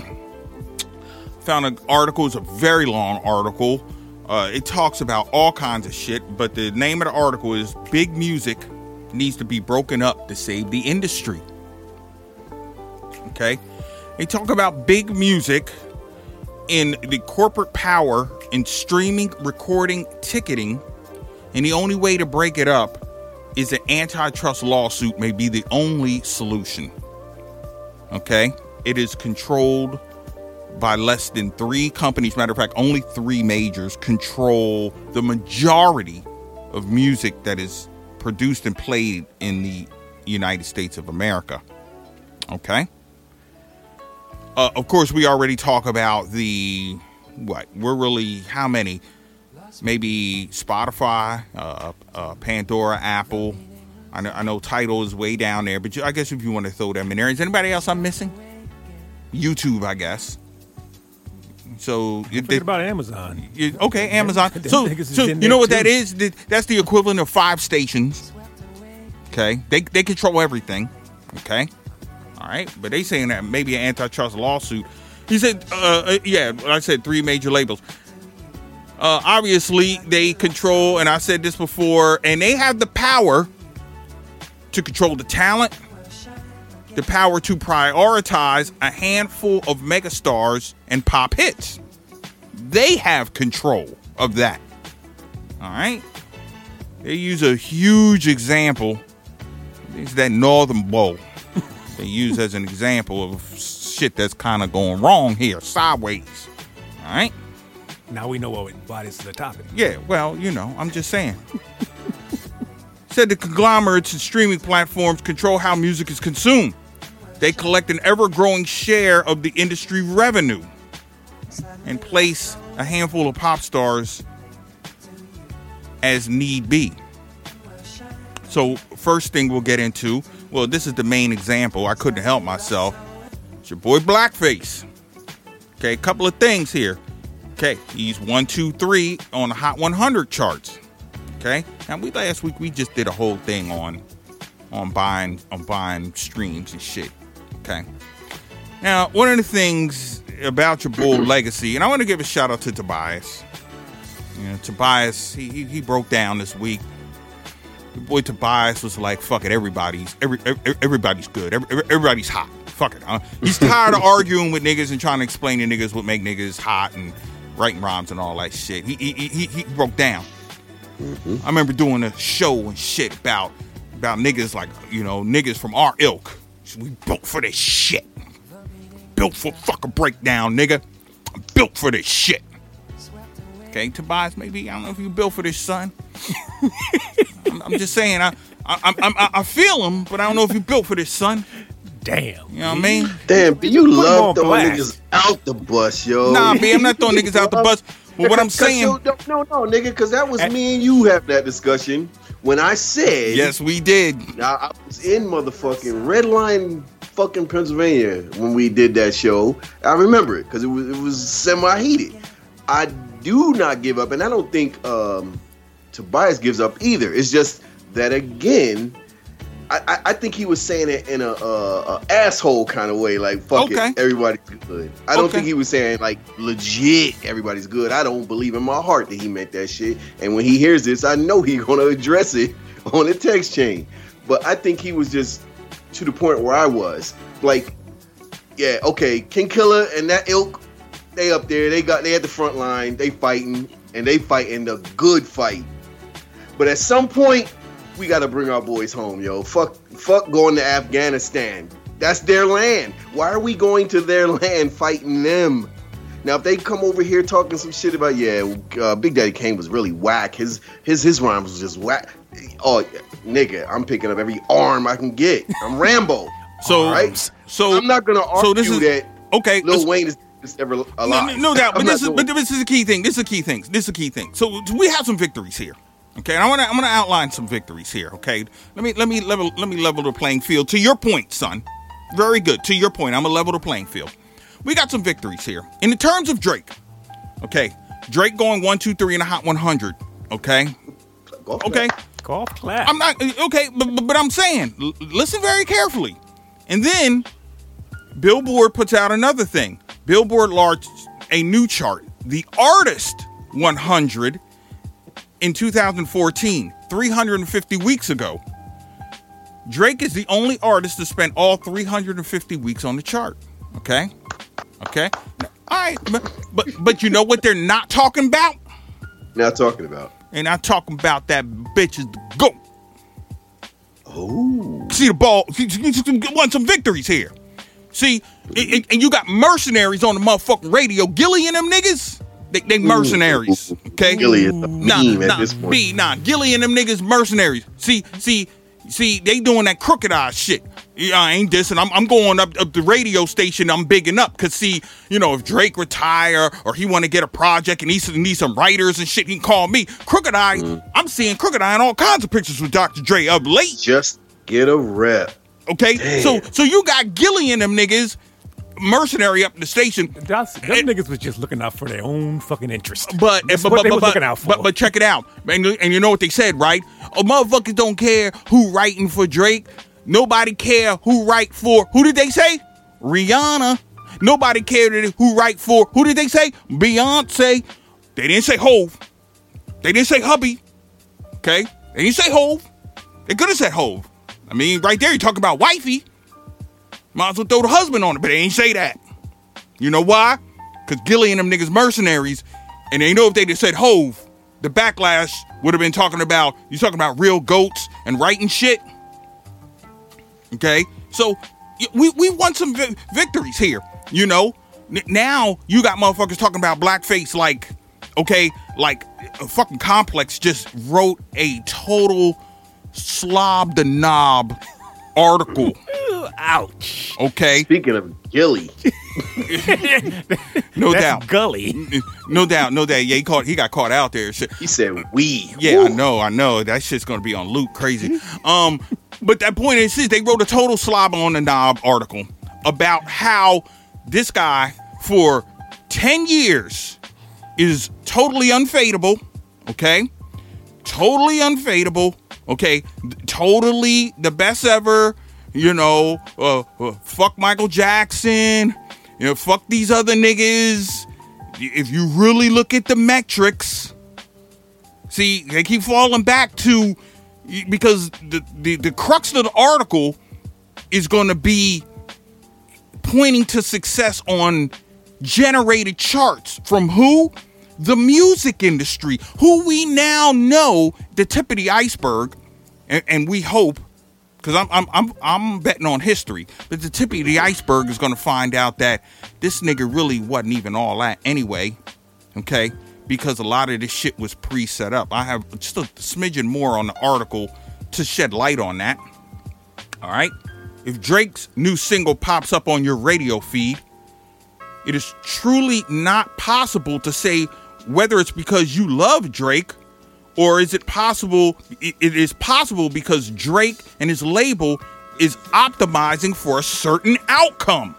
Found an article. It's a very long article. It talks about all kinds of shit, but the name of the article is Big Music Needs to Be Broken Up to Save the Industry. Okay? They talk about big music in the corporate power in streaming, recording, ticketing, and the only way to break it up is an antitrust lawsuit may be the only solution. Okay? It is controlled by less than 3 companies. Matter of fact, only 3 majors control the majority of music that is produced and played in the United States of America. Okay? Of course, we already talk about we're really, how many? Maybe Spotify, Pandora, Apple. I know Tidal is way down there, but I guess if you want to throw them in there. Is anybody else I'm missing? YouTube, I guess. So
Forget about Amazon.
Okay, Amazon. So you know what that is? That's the equivalent of 5 stations. Okay, they control everything. Okay, all right, but they saying that maybe an antitrust lawsuit. He said, yeah, I said 3 major labels. Obviously, they control, and I said this before, and they have the power to control the talent, the power to prioritize a handful of megastars and pop hits. They have control of that. All right? They use a huge example. It's that Northern Bowl they use as an example of shit that's kind of going wrong here, sideways. All right?
Now we know why this is a topic.
Yeah, well, you know, I'm just saying. Said the conglomerates and streaming platforms control how music is consumed. They collect an ever-growing share of the industry revenue and place a handful of pop stars as need be. So first thing we'll get into, well, this is the main example. I couldn't help myself. It's your boy Blackface. Okay, a couple of things here. Okay, he's 1, 2, 3 on the Hot 100 charts. Okay, now last week we just did a whole thing on buying streams and shit. Okay, now one of the things about your boy Legacy, and I want to give a shout out to Tobias. You know, Tobias, he broke down this week. Your boy Tobias was like, "Fuck it, everybody's good, everybody's hot. Fuck it." He's tired of arguing with niggas and trying to explain to niggas what make niggas hot and writing rhymes and all that shit. He broke down. Mm-hmm. I remember doing a show and shit about niggas like, you know, niggas from our ilk. We built for this shit. Built for fucking breakdown, nigga. I'm built for this shit. Okay, Tobias, maybe I don't know if you built for this, son. I'm just saying, I feel him, but I don't know if you built for this, son.
Damn.
You know what I mean?
Damn, B, you love throwing niggas out the bus, yo.
Nah, B, I'm not throwing niggas out the bus. But what I'm saying...
No, nigga, because that was me and you have that discussion when I said...
Yes, we did.
I was in motherfucking Red Line, fucking Pennsylvania when we did that show. I remember it because it was semi-heated. I do not give up, and I don't think Tobias gives up either. It's just that, again, I think he was saying it in a asshole kind of way, like fuck it, everybody's good. I don't think he was saying like legit everybody's good. I don't believe in my heart that he meant that shit. And when he hears this, I know he's gonna address it on the text chain. But I think he was just to the point where I was like, yeah, okay, King Killer and that ilk, they up there, they at the front line, they fighting, and they fighting the good fight. But at some point, we got to bring our boys home, yo. Fuck going to Afghanistan. That's their land. Why are we going to their land fighting them? Now, if they come over here talking some shit about, Big Daddy Kane was really whack. His rhymes was just whack. Oh, nigga, I'm picking up every arm I can get. I'm Rambo.
So
I'm not gonna argue that.
Okay,
Lil Wayne is ever alive.
No doubt. But this is a key thing. This is a key thing. So we have some victories here. Okay, and I'm gonna outline some victories here. Okay, let me level the playing field. To your point, son, very good. To your point, I'm gonna level the playing field. We got some victories here in the terms of Drake. Okay, Drake going 1, 2, 3 in the Hot 100. Okay,
golf clap.
I'm not okay, but I'm saying, listen very carefully. And then Billboard puts out another thing. Billboard launched a new chart, the Artist 100. In 2014, 350 weeks ago. Drake is the only artist to spend all 350 weeks on the chart. Okay? All right, but you know what they're not talking about?
Not talking about.
They're not talking about that bitch is the GOAT.
Oh.
See the ball. You want some victories here. See, and you got mercenaries on the motherfucking radio. Gilly and them niggas. They mercenaries, okay?
Gilly is a meme at this point.
Gilly and them niggas mercenaries. See, they doing that crooked eye shit. Yeah, I ain't dissing. I'm going up the radio station. I'm bigging up because if Drake retire or he want to get a project and he needs some writers and shit, he can call me. Crooked Eye. I'm seeing Crooked Eye in all kinds of pictures with Dr. Dre up late.
Just get a rep.
Okay,
damn.
so you got Gilly and them niggas. Mercenary up the station.
Them niggas was just looking out for their own fucking interest.
But
they was looking out for.
But check it out, and you know what they said, right? Motherfuckers don't care who writing for Drake. Nobody care who write for. Who did they say? Rihanna. Nobody cared who write for. Who did they say? Beyonce. They didn't say Hove. They didn't say hubby. Okay, they didn't say Hove. They could have said Hove. I mean, right there, you talk about wifey. Might as well throw the husband on it, but they ain't say that. You know why? Because Gilly and them niggas mercenaries, and they know if they just said Hove, the backlash would have been talking about real goats and writing shit. Okay? So, we won some victories here, Now, you got motherfuckers talking about blackface like a fucking Complex just wrote a total slob the knob article.
Ouch.
Okay.
Speaking of Gilly.
No
That's
doubt.
Gully.
No doubt. Yeah, he got caught out there. Shit.
He said we.
Yeah, Woo. I know. That shit's gonna be on loop crazy. But that point is they wrote a total slob on the knob article about how this guy for 10 years is totally unfadable. Okay? Totally unfadable. Okay? Totally the best ever. Fuck Michael Jackson, fuck these other niggas. If you really look at the metrics, see, they keep falling back to, because the crux of the article is going to be pointing to success on generated charts from who? The music industry, who we now know the tip of the iceberg, and we hope. Because I'm betting on history. But the tip of the iceberg is going to find out that this nigga really wasn't even all that anyway. Okay? Because a lot of this shit was pre-set up. I have just a smidgen more on the article to shed light on that. All right? If Drake's new single pops up on your radio feed, it is truly not possible to say whether it's because you love Drake, or is it possible? It is possible because Drake and his label is optimizing for a certain outcome.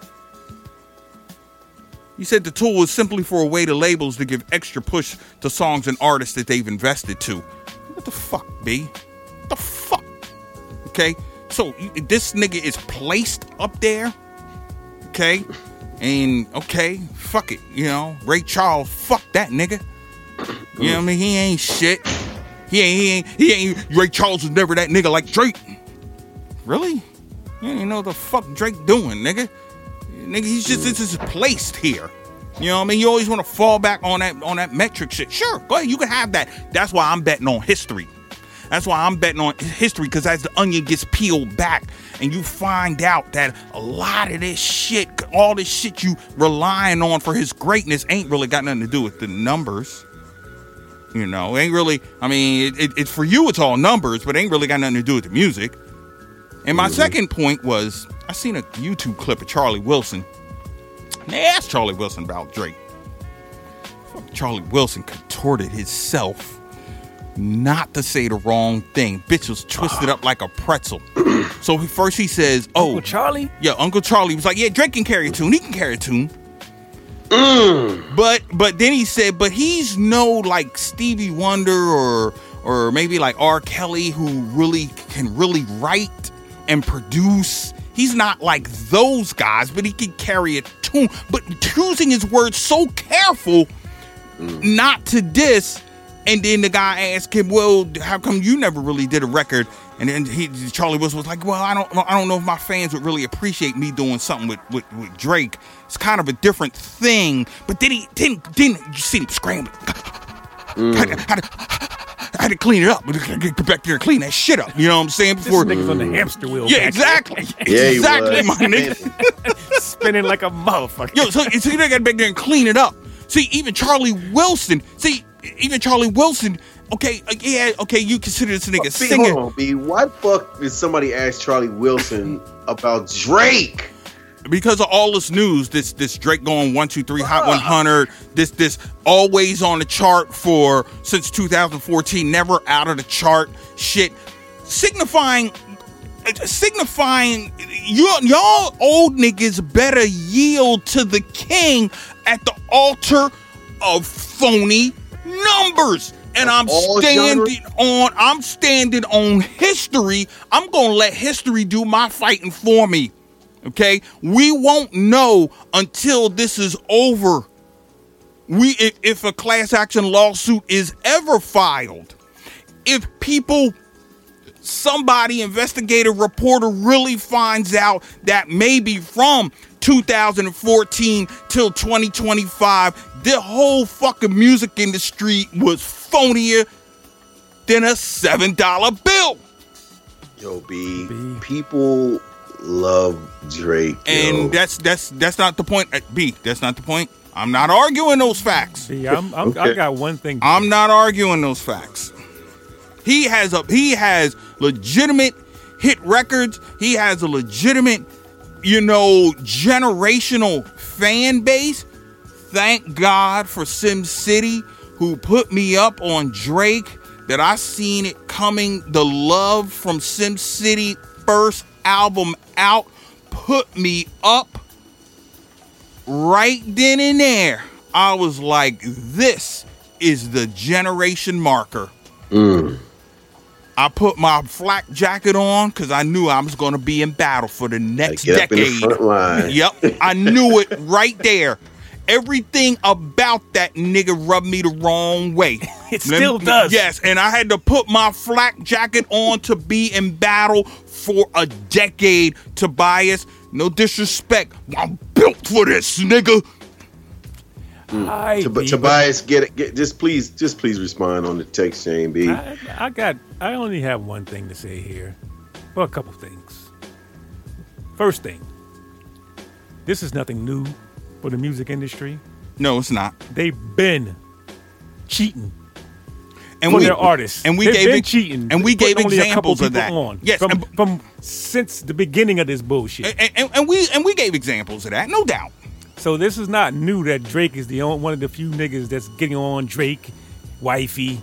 He said the tool is simply for a way to labels to give extra push to songs and artists that they've invested to. What the fuck, B? What the fuck? Okay? So this nigga is placed up there, okay? And okay, fuck it, you know, Ray Charles, fuck that nigga. You know what I mean? He ain't shit. He ain't. Ray Charles was never that nigga like Drake. Really? You ain't know what the fuck Drake doing, nigga. Nigga, he's just placed here. You know what I mean? You always want to fall back on that metric shit. Sure, go ahead, you can have that. That's why I'm betting on history. That's why I'm betting on history, because as the onion gets peeled back and you find out that a lot of this shit, all this shit you relying on for his greatness ain't really got nothing to do with the numbers. You know, ain't really, I mean, it's for you, it's all numbers, but ain't really got nothing to do with the music. And my second point was, I seen a YouTube clip of Charlie Wilson. And they asked Charlie Wilson about Drake. Charlie Wilson contorted himself not to say the wrong thing. Bitch was twisted up like a pretzel. So first he says, oh.
Uncle Charlie?
Yeah, Uncle Charlie was like, yeah, Drake can carry a tune. He can carry a tune. But then he said, but he's no like Stevie Wonder or maybe like R. Kelly, who really can really write and produce. He's not like those guys, but he can carry a tune. But choosing his words so careful not to diss. And then the guy asked him, well, how come you never really did a record? And then Charlie Wilson was like, well, I don't know if my fans would really appreciate me doing something with Drake. It's kind of a different thing. But then you see him scrambling. I had to clean it up. Get back there and clean that shit up. You know what I'm saying? Before
this nigga's on the hamster wheel.
Yeah, exactly.
Yeah,
exactly, my nigga.
Spinning like a motherfucker.
Yo, so you got to back there and clean it up. See, even Charlie Wilson, okay, you consider this nigga singing.
Hold on, B. Why the fuck did somebody ask Charlie Wilson about Drake?
Because of all this news, this Drake going 1, 2, 3 Hot 100, this always on the chart for since 2014, never out of the chart shit, signifying y'all old niggas better yield to the king at the altar of phony numbers. And I'm standing on history. I'm gonna let history do my fighting for me. Okay, we won't know until this is over. If a class action lawsuit is ever filed, if somebody, investigative reporter, really finds out that maybe from 2014 till 2025, the whole fucking music industry was phonier than a $7 bill.
Yo, B. People love Drake,
and that's not the point. B, that's not the point. I'm not arguing those facts.
See, I got one thing.
I'm not arguing those facts. He has legitimate hit records. He has a legitimate, generational fan base. Thank God for SimCity, who put me up on Drake, that I seen it coming. The love from SimCity first album out put me up right then and there. I was like, this is the generation marker. I put my flak jacket on because I knew I was going to be in battle for the next decade.
Up in the front line.
Yep, I knew it right there. Everything about that nigga rubbed me the wrong way.
It still does.
Yes, and I had to put my flak jacket on to be in battle for a decade. Tobias, no disrespect, I'm built for this, nigga.
Tobias, just please respond on the text chain, B.
I only have one thing to say here. Well, a couple things. First thing, this is nothing new for the music industry.
No, it's not.
They've been cheating for their artists.
And we
They've
gave
been cheating.
And we gave examples of that.
On,
yes,
from since the beginning of this bullshit.
And we gave examples of that, no doubt.
So this is not new that Drake is one of the few niggas that's getting on Drake, Wifey,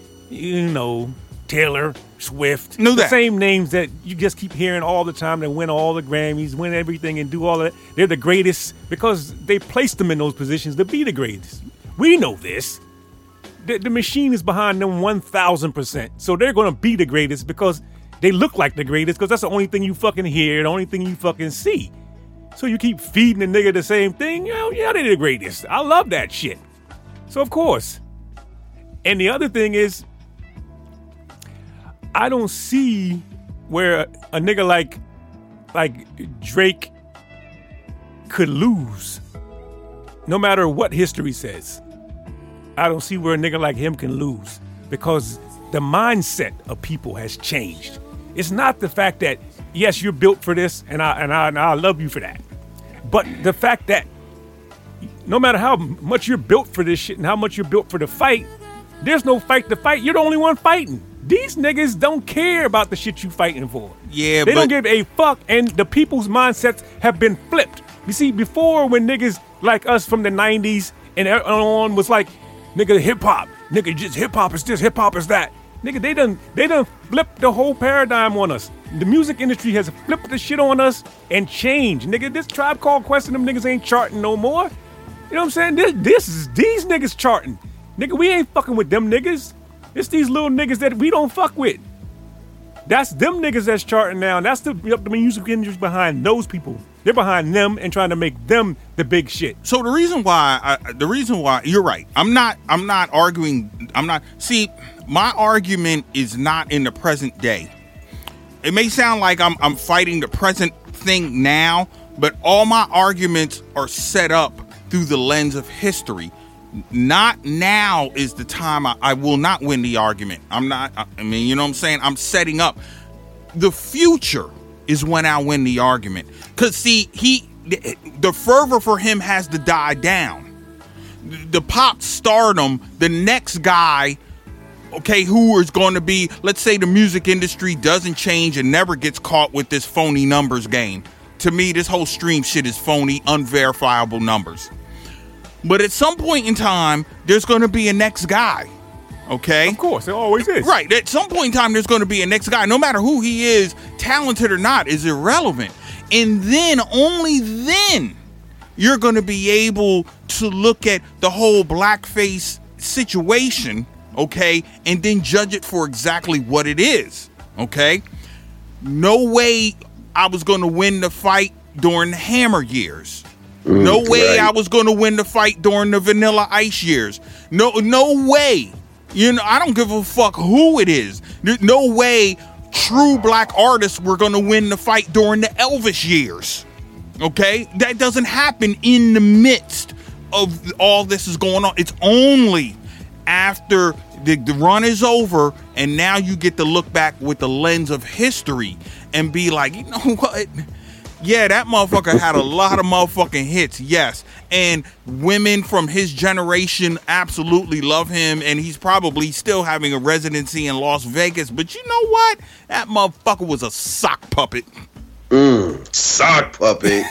Taylor Swift. The same names that you just keep hearing all the time that win all the Grammys, win everything, and do all of that. They're the greatest because they placed them in those positions to be the greatest. We know this. The machine is behind them 1,000%. So they're going to be the greatest because They look like the greatest because that's the only thing you fucking hear, the only thing you fucking see. So you keep feeding the nigga the same thing. Yeah, they're the greatest. I love that shit. So of course. And the other thing is, I don't see where a nigga like Drake could lose, no matter what history says. I don't see where a nigga like him can lose because the mindset of people has changed. It's not the fact that, yes, you're built for this and I love you for that. But the fact that no matter how much you're built for this shit and how much you're built for the fight, there's no fight to fight. You're the only one fighting. These niggas don't care about the shit you fighting for.
Yeah,
they don't give a fuck, and the people's mindsets have been flipped. You see, before when niggas like us from the 90s and on was like, nigga, hip-hop. Nigga, just hip-hop is this, hip-hop is that. Nigga, they done flipped the whole paradigm on us. The music industry has flipped the shit on us and changed. Nigga, this Tribe Called Quest, them niggas ain't charting no more. You know what I'm saying? These niggas charting. Nigga, we ain't fucking with them niggas. It's these little niggas that we don't fuck with. That's them niggas that's charting now. And that's the music industry behind those people. They're behind them and trying to make them the big shit.
So the reason why you're right. I'm not arguing. See, my argument is not in the present day. It may sound like I'm fighting the present thing now, but all my arguments are set up through the lens of history. Not now is the time. I will not win the argument. You know what I'm saying? I'm setting up. The future is when I win the argument. Because, see, the fervor for him has to die down. The pop stardom, the next guy, okay, who is going to be, let's say the music industry doesn't change and never gets caught with this phony numbers game. To me, this whole stream shit is phony, unverifiable numbers. But at some point in time, there's going to be a next guy, okay?
Of course, it always is.
Right. At some point in time, there's going to be a next guy. No matter who he is, talented or not, is irrelevant. And then, only then, you're going to be able to look at the whole blackface situation, okay? And then judge it for exactly what it is, okay? No way I was going to win the fight during the Hammer years. No way right. I was going to win the fight during the Vanilla Ice years. No way. You know, I don't give a fuck who it is. There's no way true black artists were going to win the fight during the Elvis years. Okay? That doesn't happen in the midst of all this is going on. It's only after the run is over and now you get to look back with the lens of history and be like, you know what? Yeah, that motherfucker had a lot of motherfucking hits, yes. And women from his generation absolutely love him, and he's probably still having a residency in Las Vegas. But you know what? That motherfucker was a sock puppet.
Sock puppet.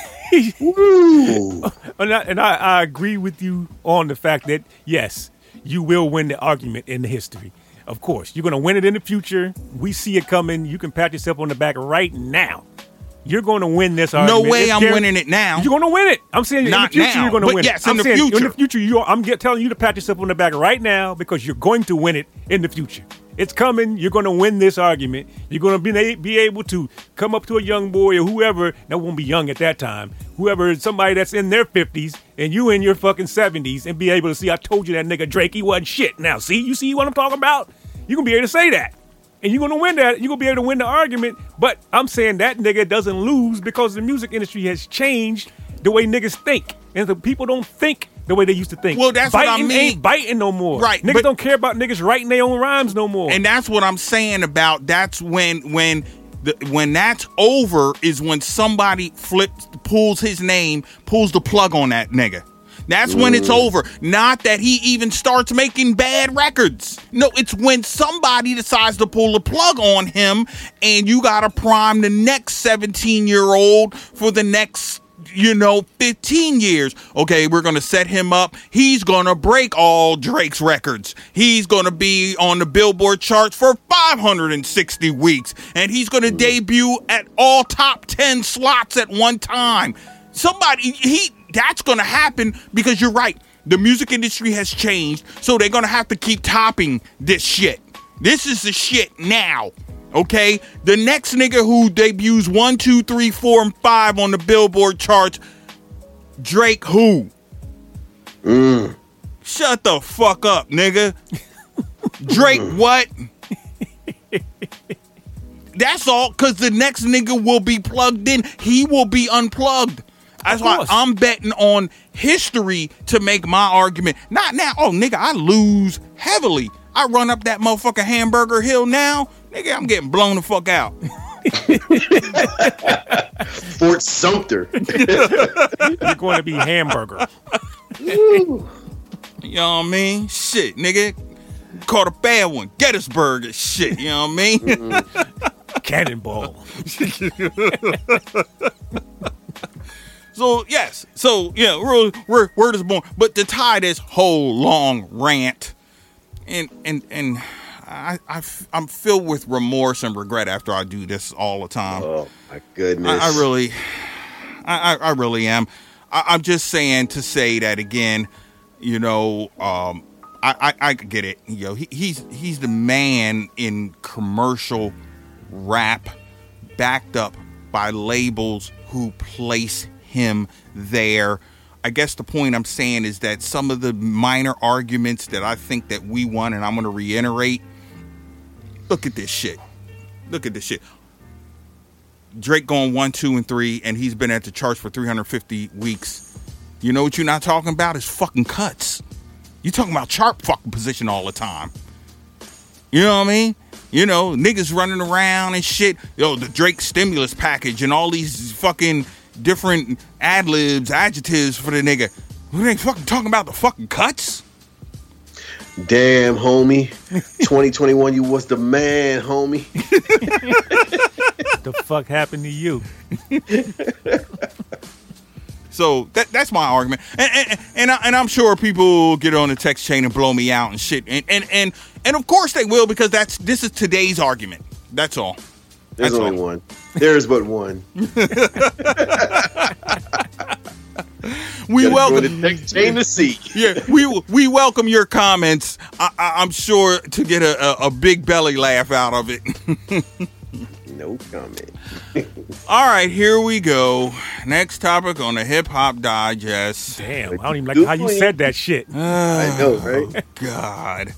Woo. And I agree with you on the fact that, yes, you will win the argument in the history. Of course, you're going to win it in the future. We see it coming. You can pat yourself on the back right now. You're going to win this argument.
No way I'm winning it now.
You're going to win it. I'm saying
not
in the future
now,
you're going to win
yes,
it.
in the future.
In the future, I'm telling you to pat yourself on the back right now because you're going to win it in the future. It's coming. You're going to win this argument. You're going to be able to come up to a young boy or whoever, that won't be young at that time, whoever, somebody that's in their 50s and you in your fucking 70s and be able to see, I told you that nigga Drake, he wasn't shit. Now, you see what I'm talking about? You're going to be able to say that. And you're going to win that. You're going to be able to win the argument. But I'm saying that nigga doesn't lose because the music industry has changed the way niggas think. And the people don't think the way they used to think.
Well, that's
biting
what I mean.
Ain't biting no more.
Right.
Niggas don't care about niggas writing their own rhymes no more.
And that's what I'm saying about that's when that's over is when somebody pulls his name, pulls the plug on that nigga. That's when it's over. Not that he even starts making bad records. No, it's when somebody decides to pull the plug on him and you got to prime the next 17-year-old for the next, 15 years. Okay, we're going to set him up. He's going to break all Drake's records. He's going to be on the Billboard charts for 560 weeks. And he's going to debut at all top 10 slots at one time. That's going to happen because you're right. The music industry has changed, so they're going to have to keep topping this shit. This is the shit now. Okay, the next nigga who debuts 1, 2, 3, 4, and 5 on the Billboard charts, Drake who? Shut the fuck up, nigga. Drake what? That's all, because the next nigga will be plugged in. He will be unplugged. That's why I'm betting on history to make my argument. Not now. Oh, nigga, I lose heavily. I run up that motherfucking Hamburger Hill now. Nigga, I'm getting blown the fuck out.
Fort Sumter.
You're going to be Hamburger.
You know what I mean? Shit, nigga. Caught a bad one. Gettysburg and shit. You know what I mean?
Cannonball.
So, yes. So, yeah, word is born. But to tie this whole long rant, and I'm filled with remorse and regret after I do this all the time.
Oh, my goodness.
I really am. I'm just saying to say that again, you know, I get it. You know, he's the man in commercial rap, backed up by labels who place him there. I guess the point I'm saying is that some of the minor arguments that I think that we won, and I'm going to reiterate, look at this shit. Look at this shit. Drake going 1, 2, and 3, and he's been at the charts for 350 weeks. You know what you're not talking about is fucking cuts. You talking about chart fucking position all the time. You know what I mean? You know, niggas running around and shit. Yo, the Drake stimulus package and all these fucking different ad-libs, adjectives for the nigga. We ain't fucking talking about the fucking cuts.
Damn, homie. 2021, you was the man, homie.
What the fuck happened to you?
So that's my argument, and I'm sure people will get on the text chain and blow me out and shit, and of course they will, because this is today's argument. That's all.
There's only one. There is but one.
We welcome
the text chain to see.
Yeah, we welcome your comments. I'm sure to get a big belly laugh out of it.
No comment.
All right, here we go. Next topic on the Hip Hop Digest.
Damn, I don't even like how you said that shit.
I know, right?
God.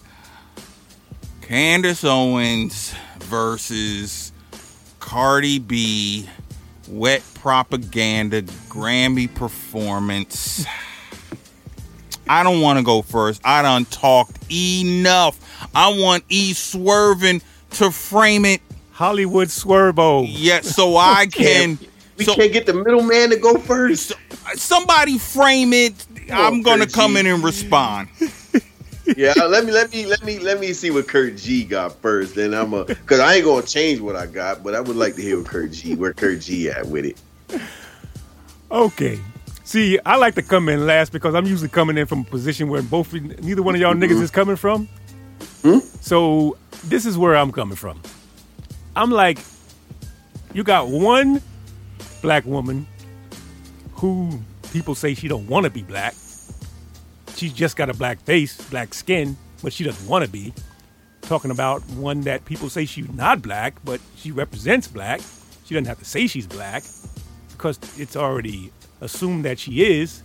Candace Owens versus Cardi B. Wet propaganda Grammy performance. I don't want to go first. I done talked enough. I want E Swervin to frame it.
Hollywood Swervo.
Yeah, so I can.
We can't get the middleman to go first.
Somebody frame it. I'm gonna come in and respond.
Yeah, let me see what Kurt G got first. Then because I ain't gonna change what I got, but I would like to hear where Kurt G at with it.
Okay. See, I like to come in last because I'm usually coming in from a position where neither one of y'all niggas is coming from. So this is where I'm coming from. I'm like, you got one black woman who people say she don't want to be black. She's just got a black face, black skin, but she doesn't want to be. Talking about one that people say she's not black, but she represents black. She doesn't have to say she's black because it's already assumed that she is.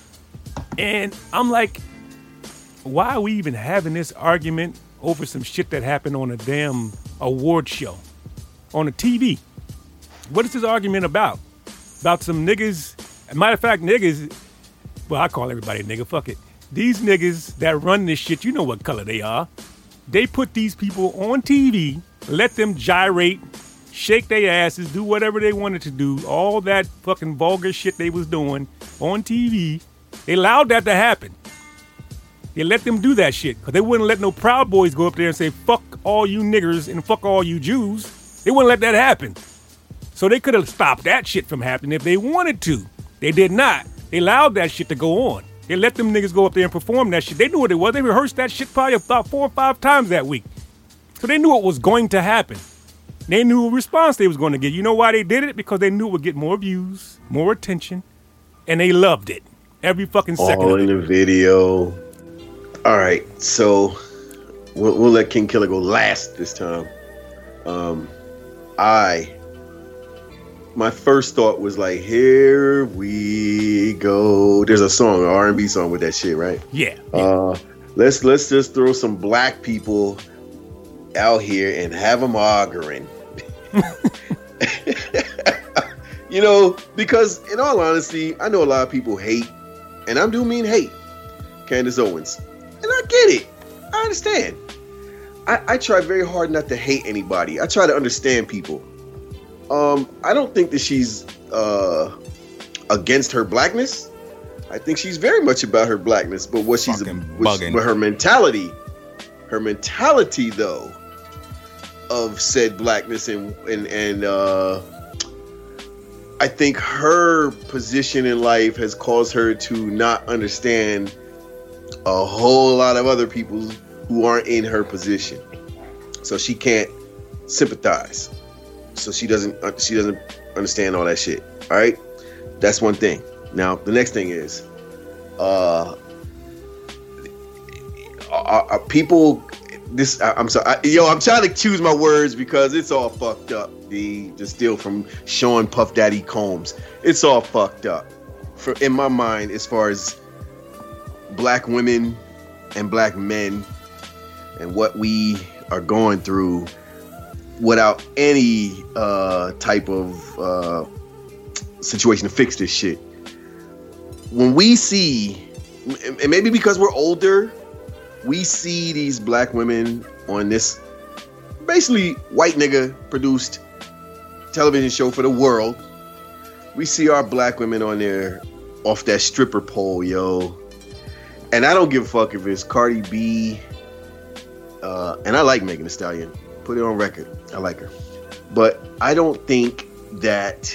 And I'm like, why are we even having this argument over some shit that happened on a damn award show on a TV? What is this argument about? About some niggas? Matter of fact, niggas, well, I call everybody a nigga, fuck it. These niggas that run this shit, you know what color they are. They put these people on TV, let them gyrate, shake their asses, do whatever they wanted to do, all that fucking vulgar shit they was doing on TV. They allowed that to happen. They let them do that shit because they wouldn't let no Proud Boys go up there and say, fuck all you niggers and fuck all you Jews. They wouldn't let that happen. So they could have stopped that shit from happening if they wanted to. They did not. They allowed that shit to go on. They let them niggas go up there and perform that shit. They knew what it was. They rehearsed that shit probably about 4 or 5 times that week. So they knew what was going to happen. They knew what response they was going to get. You know why they did it? Because they knew it would get more views, more attention, and they loved it. Every fucking second
all
of it.
in the video. All right, so we'll let King Killer go last this time. my first thought was like, here we go. There's a song, an R&B song with that shit, right?
Yeah.
Let's just throw some black people out here and have them arguing. You know, because in all honesty, I know a lot of people hate, and I do mean hate, Candace Owens. And I get it. I understand. I try very hard not to hate anybody. I try to understand people. I don't think that she's against her blackness. I think she's very much about her blackness, but what she's but her mentality though of said blackness and I think her position in life has caused her to not understand a whole lot of other people who aren't in her position. So she can't sympathize. So she doesn't understand all that shit. All right, that's one thing. Now the next thing is, people. I'm sorry, I'm trying to choose my words because it's all fucked up. To steal from Sean Puff Daddy Combs, it's all fucked up. In my mind, as far as black women and black men and what we are going through without any type of situation to fix this shit. When we see, and maybe because we're older, we see these black women on this basically white nigga produced television show for the world. We see our black women on there off that stripper pole, yo. And I don't give a fuck if it's Cardi B. And I like Megan Thee Stallion. Put it on record. I like her. But I don't think that...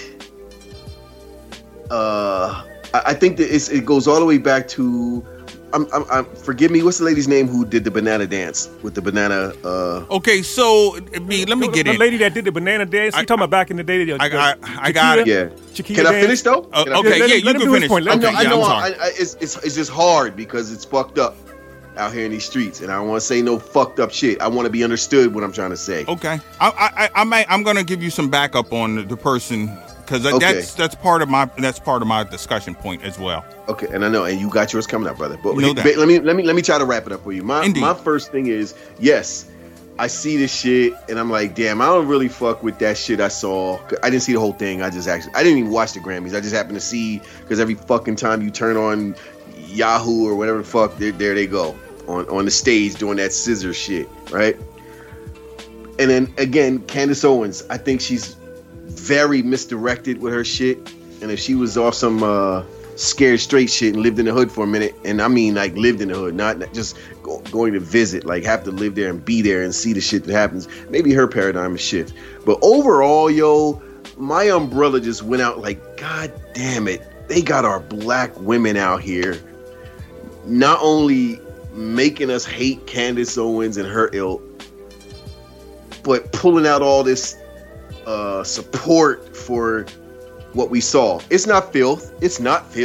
I think that it goes all the way back to... forgive me, what's the lady's name who did the banana dance with the banana?
Okay, so let me get in.
The lady that did the banana dance. You talking about back in the day?
I got it.
Yeah.
Chiquita
Can I finish though?
Okay, yeah, you can finish.
I know. It's just hard because it's fucked up out here in these streets, and I don't want to say no fucked up shit. I want to be understood what I'm trying to say.
Okay, I'm gonna give you some backup on the person. Because that's part of my discussion point as well.
Okay, and I know, and you got yours coming up, brother. But let me try to wrap it up for you. My first thing is, yes, I see this shit, and I'm like, damn, I don't really fuck with that shit I saw. I didn't see the whole thing. I didn't even watch the Grammys. I just happened to see, because every fucking time you turn on Yahoo or whatever the fuck, there they go on the stage doing that scissor shit, right? And then again, Candace Owens, I think she's very misdirected with her shit, and if she was off some scared straight shit and lived in the hood for a minute, and I mean like lived in the hood, not just going to visit, like have to live there and be there and see the shit that happens, maybe her paradigm is shift. But overall, yo, my umbrella just went out like, god damn it, they got our black women out here not only making us hate Candace Owens and her ilk, but pulling out all this support for what we saw. It's not filth. It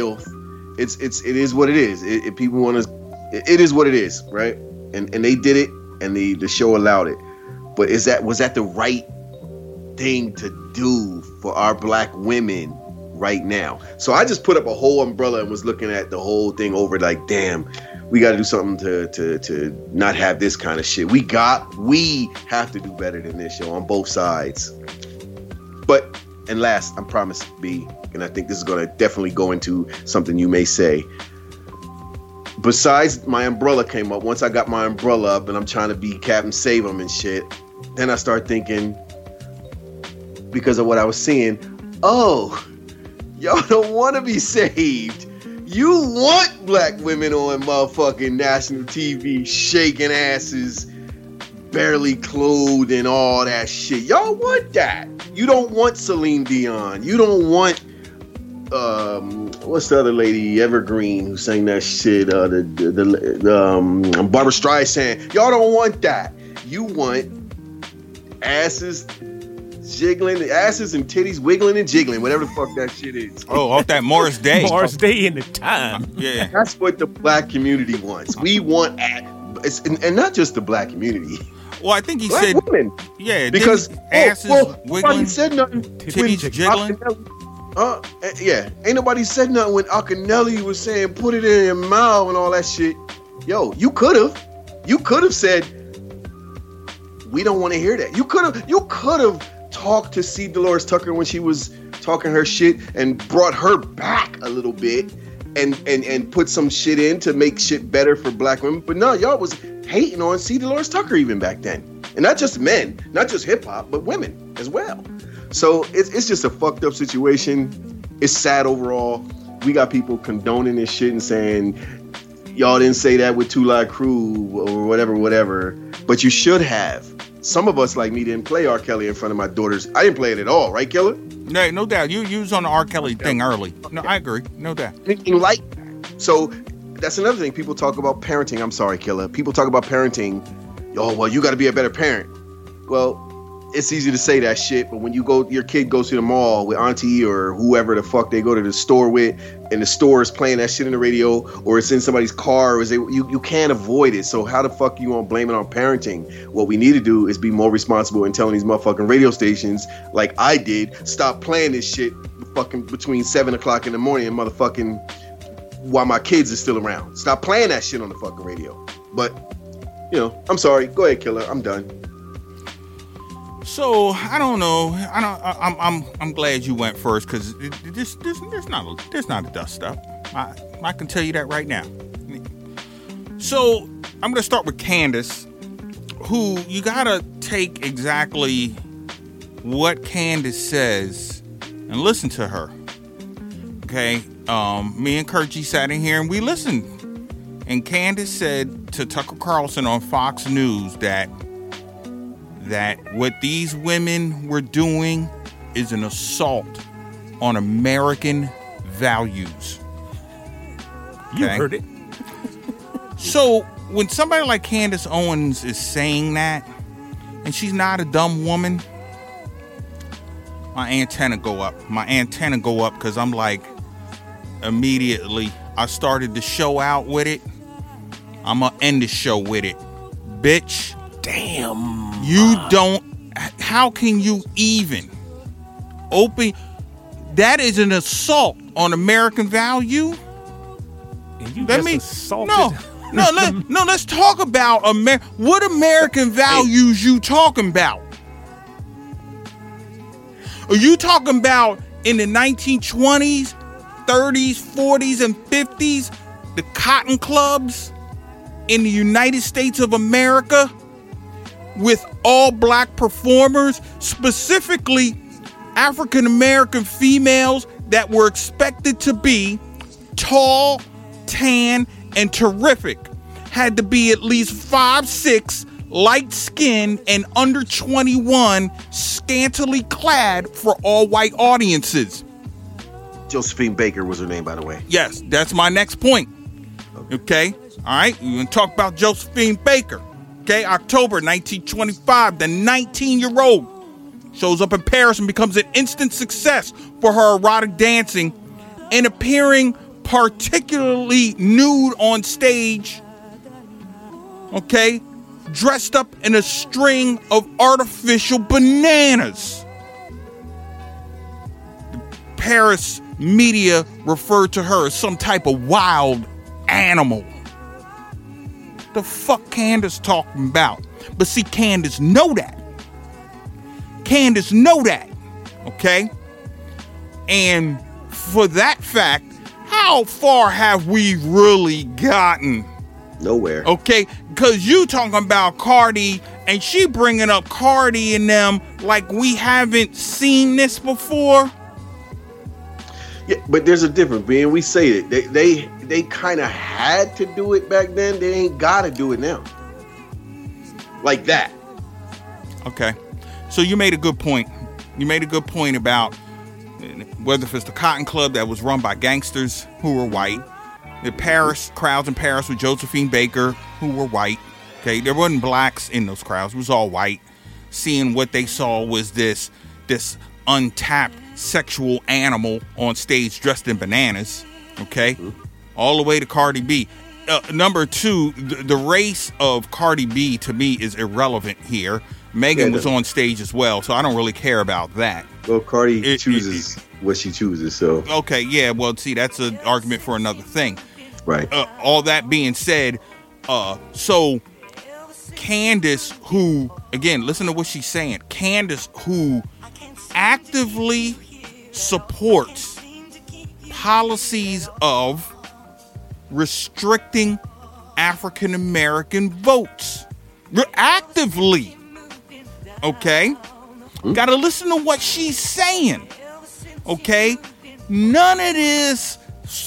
is what it is. If people want to, it is what it is, right? And they did it, and the show allowed it. But was that the right thing to do for our black women right now? So I just put up a whole umbrella and was looking at the whole thing over, like, damn, we got to do something to not have this kind of shit. We have to do better than this, show on both sides. But, and last, I promise, B, and I think this is going to definitely go into something you may say. Besides my umbrella came up, once I got my umbrella up and I'm trying to be Captain Save 'em and shit, then I start thinking, because of what I was seeing, oh, y'all don't want to be saved. You want black women on motherfucking national TV shaking asses, barely clothed and all that shit. Y'all want that. You don't want Celine Dion. You don't want what's the other lady, Evergreen, who sang that shit? Barbra Streisand. Y'all don't want that. You want asses jiggling, asses and titties wiggling and jiggling, whatever the fuck that shit is.
Oh, off that Morris Day.
Morris Day in the time.
Yeah.
That's what the black community wants. We want, and not just the black community.
Well, I think he
Black
said,
women.
yeah,
Because
asses
nobody
wiggling,
said nothing.
titties jiggling.
Yeah, ain't nobody said nothing when Akinelli was saying put it in your mouth and all that shit. Yo, you could have said we don't want to hear that. You could have talked to C. Dolores Tucker when she was talking her shit and brought her back a little bit and put some shit in to make shit better for black women. But no, y'all was hating on C. Dolores Tucker even back then. And not just men, not just hip hop, but women as well. So it's just a fucked up situation. It's sad overall. We got people condoning this shit and saying, y'all didn't say that with Two Live Crew or whatever. But you should have. Some of us, like me, didn't play R. Kelly in front of my daughters. I didn't play it at all, right, Killer?
No doubt. You was on the R. Kelly thing early. No, I agree. No doubt.
Anything like that. So that's another thing. People talk about parenting. I'm sorry, Killer. People talk about parenting. Oh, well, you got to be a better parent. Well, it's easy to say that shit, but when your kid goes to the mall with auntie or whoever the fuck they go to the store with, and the store is playing that shit in the radio, or it's in somebody's car, or you can't avoid it. So how the fuck you gonna blame it on parenting? What we need to do is be more responsible in telling these motherfucking radio stations, like I did, stop playing this shit fucking between 7 o'clock in the morning and motherfucking while my kids are still around. Stop playing that shit on the fucking radio. But, I'm sorry. Go ahead, Killer. I'm done.
So I don't know. I'm glad you went first because there's not a dust up. I can tell you that right now. So I'm gonna start with Candace, who you gotta take exactly what Candace says and listen to her. Okay, me and Kurt G sat in here and we listened, and Candace said to Tucker Carlson on Fox News that what these women were doing is an assault on American values. Okay?
You heard it.
So when somebody like Candace Owens is saying that, and she's not a dumb woman, my antenna go up. Because I'm like, immediately, I started the show out with it. I'm going to end the show with it. Bitch.
Damn.
You don't. How can you even open? That is an assault on American value.
And you assaulted.
No. Let's talk about what American values you talking about. Are you talking about in the 1920s, 30s, 40s, and 50s, the cotton clubs in the United States of America? With all black performers, specifically African-American females that were expected to be tall, tan, and terrific, had to be at least 5'6", light-skinned, and under 21, scantily clad for all white audiences.
Josephine Baker was her name, by the way.
Yes, that's my next point. Okay? All right? We're going to talk about Josephine Baker. Okay, October 1925, the 19-year-old shows up in Paris and becomes an instant success for her erotic dancing and appearing particularly nude on stage, okay, dressed up in a string of artificial bananas. The Paris media referred to her as some type of wild animal. The fuck Candace talking about? But see, Candace know that. Okay? And for that fact, how far have we really gotten?
Nowhere.
Okay? Because you talking about Cardi, and she bringing up Cardi and them like we haven't seen this before.
Yeah, but there's a difference, man. We say it. They kind of had to do it back then. They ain't got to do it now. Like that.
Okay. So you made a good point. You made a good point about whether if it's the Cotton Club that was run by gangsters who were white, the Paris crowds in Paris with Josephine Baker who were white. Okay. There wasn't blacks in those crowds. It was all white. Seeing what they saw was this untapped sexual animal on stage dressed in bananas. Okay. All the way to Cardi B. number two, the race of Cardi B to me is irrelevant here. Megan was on stage as well, so I don't really care about that.
Well, Cardi chooses what she chooses, so.
Okay, yeah, well, see, that's an argument for another thing.
Right.
All that being said, so Candace, who, again, listen to what she's saying. Candace, who actively supports policies of restricting African American votes. Actively. Okay? Gotta listen to what she's saying. Okay? None of this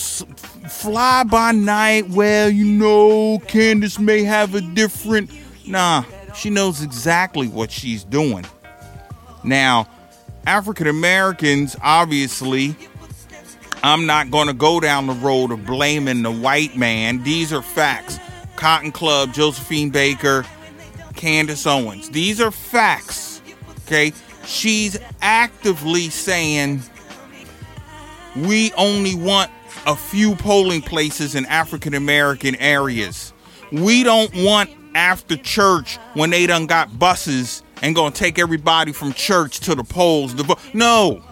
fly by night, well, you know, Candace may have a different... Nah, she knows exactly what she's doing. Now, African Americans, obviously, I'm not going to go down the road of blaming the white man. These are facts. Cotton Club, Josephine Baker, Candace Owens. These are facts, okay? She's actively saying we only want a few polling places in African American areas. We don't want after church when they done got buses and gonna take everybody from church to the polls to vote. No,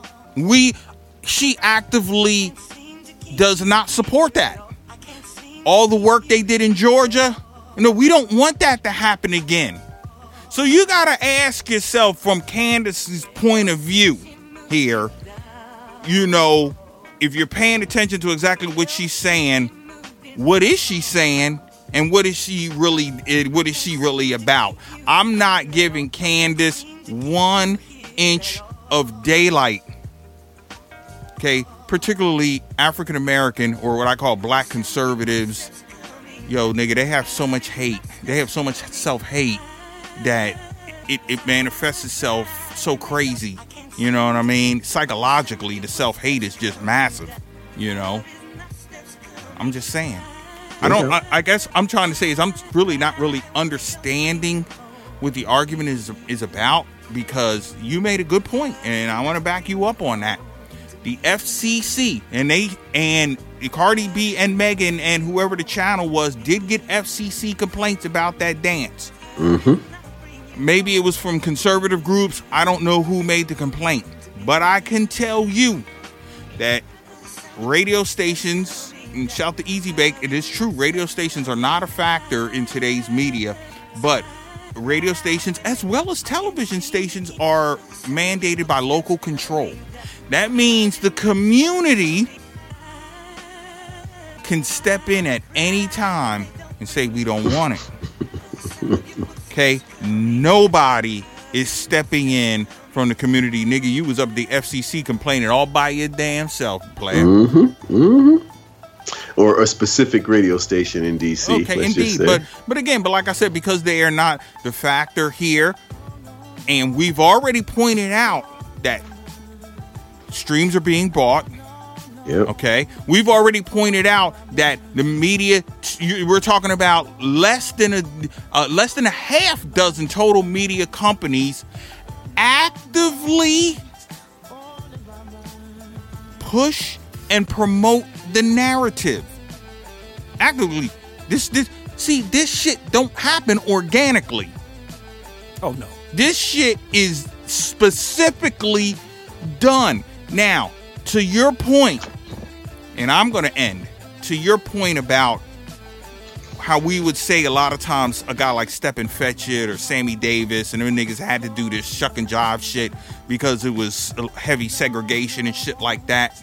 she actively does not support that. All the work they did in Georgia, no, we don't want that to happen again. So you gotta ask yourself from Candace's point of view here, you know, if you're paying attention to exactly what she's saying, what is she saying, and what is she really about? I'm not giving Candace 1 inch of daylight. Okay, particularly African American, or what I call black conservatives. Yo, nigga, they have so much hate. They have so much self-hate that it manifests itself so crazy. You know what I mean? Psychologically, the self-hate is just massive, you know? I'm just saying. I guess I'm trying to say is I'm really not really understanding what the argument is about, because you made a good point, and I want to back you up on that. The FCC and Cardi B and Megan and whoever the channel was did get FCC complaints about that dance.
Mm-hmm.
Maybe it was from conservative groups. I don't know who made the complaint, but I can tell you that radio stations, and shout to Easy Bake, it is true, radio stations are not a factor in today's media, but radio stations as well as television stations are mandated by local control. That means the community can step in at any time and say we don't want it. Okay? Nobody is stepping in from the community. Nigga, you was up at the FCC complaining all by your damn self, player.
Mm-hmm. Mm-hmm. Or a specific radio station in D.C.
Okay, indeed. But again, like I said, because they are not the factor here, and we've already pointed out that streams are being bought.
Yep.
Okay. We've already pointed out that the media, we're talking about less than a half dozen total media companies actively push and promote the narrative. Actively. This shit don't happen organically.
Oh no.
This shit is specifically done. Now, to your point, and I'm going to end, to your point about how we would say a lot of times a guy like Stephen Fetchit or Sammy Davis and them niggas had to do this shuck and jive shit because it was heavy segregation and shit like that.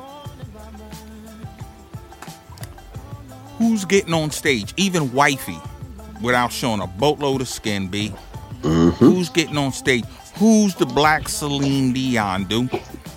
Who's getting on stage? Even wifey, without showing a boatload of skin, B.
Mm-hmm.
Who's getting on stage? Who's the black Celine Dion, dude?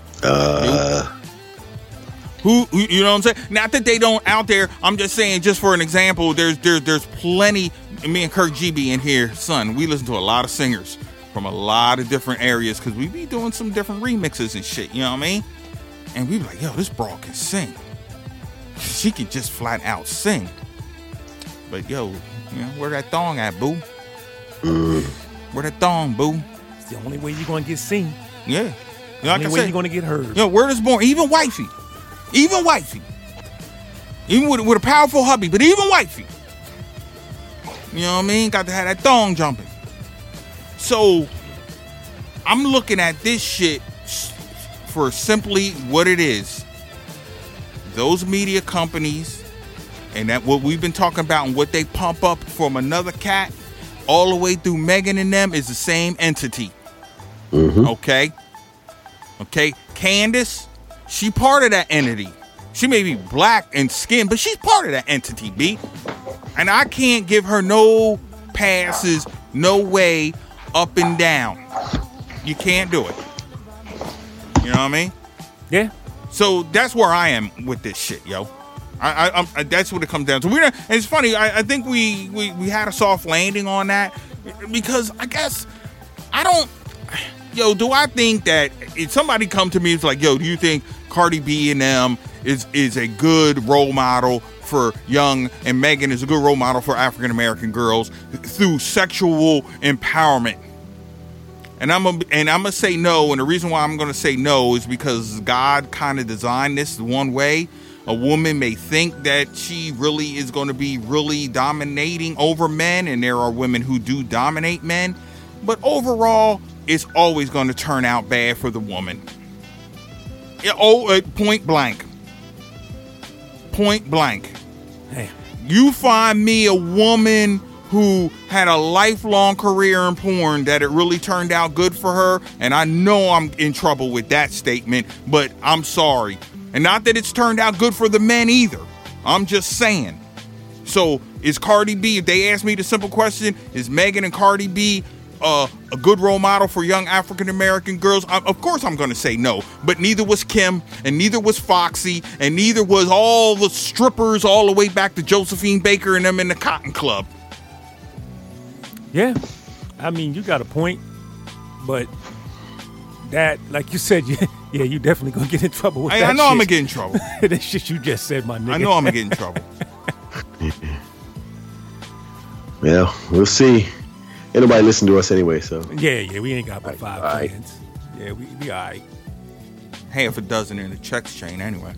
Who, you know what I'm saying? Not that they don't out there. I'm just saying, just for an example, there's plenty. Me and Kirk GB in here, son, we listen to a lot of singers from a lot of different areas because we be doing some different remixes and shit, you know what I mean? And we be like, yo, this broad can sing. She can just flat out sing. But yo, you know, where that thong at, boo? Where that thong, boo?
It's the only way you're going to get seen.
Yeah.
The only way you're going to get heard.
Yo, word is born. Even wifey. Even with a powerful hubby, but even wifey. You know what I mean? Got to have that thong jumping. So, I'm looking at this shit for simply what it is. Those media companies, and that what we've been talking about and what they pump up from another cat, all the way through Megan and them is the same entity.
Mm-hmm.
Okay? Candace, she part of that entity. She may be black in skin, but she's part of that entity, B. And I can't give her no passes, no way, up and down. You can't do it. You know what I mean?
Yeah.
So that's where I am with this shit, yo. I that's what it comes down to. And it's funny. I think we had a soft landing on that because I guess I don't. Yo, do I think that if somebody come to me, it's like, yo, do you think Cardi B and them is a good role model for young, and Megan is a good role model for African American girls through sexual empowerment? And I'm gonna say no, and the reason why I'm gonna say no is because God kind of designed this one way. A woman may think that she really is going to be really dominating over men, and there are women who do dominate men, but overall, it's always going to turn out bad for the woman. Point blank. Point blank.
Damn.
You find me a woman who had a lifelong career in porn that it really turned out good for her, and I know I'm in trouble with that statement, but I'm sorry. And not that it's turned out good for the men either. I'm just saying. So is Cardi B, if they ask me the simple question, is Megan and Cardi B a good role model for young African American girls? Of course I'm going to say no, but neither was Kim, and neither was Foxy, and neither was all the strippers all the way back to Josephine Baker and them in the Cotton Club.
Yeah. I mean, you got a point, but that, like you said, yeah, you definitely going to get in trouble with that
I know
shit.
I'm going to get in trouble.
That shit you just said, my nigga.
I know I'm going to get in trouble.
Well, we'll see. Ain't nobody listen to us anyway, so.
Yeah, we ain't got but 5
All right.
fans. Yeah, we all right.
Half a dozen in the checks chain anyway.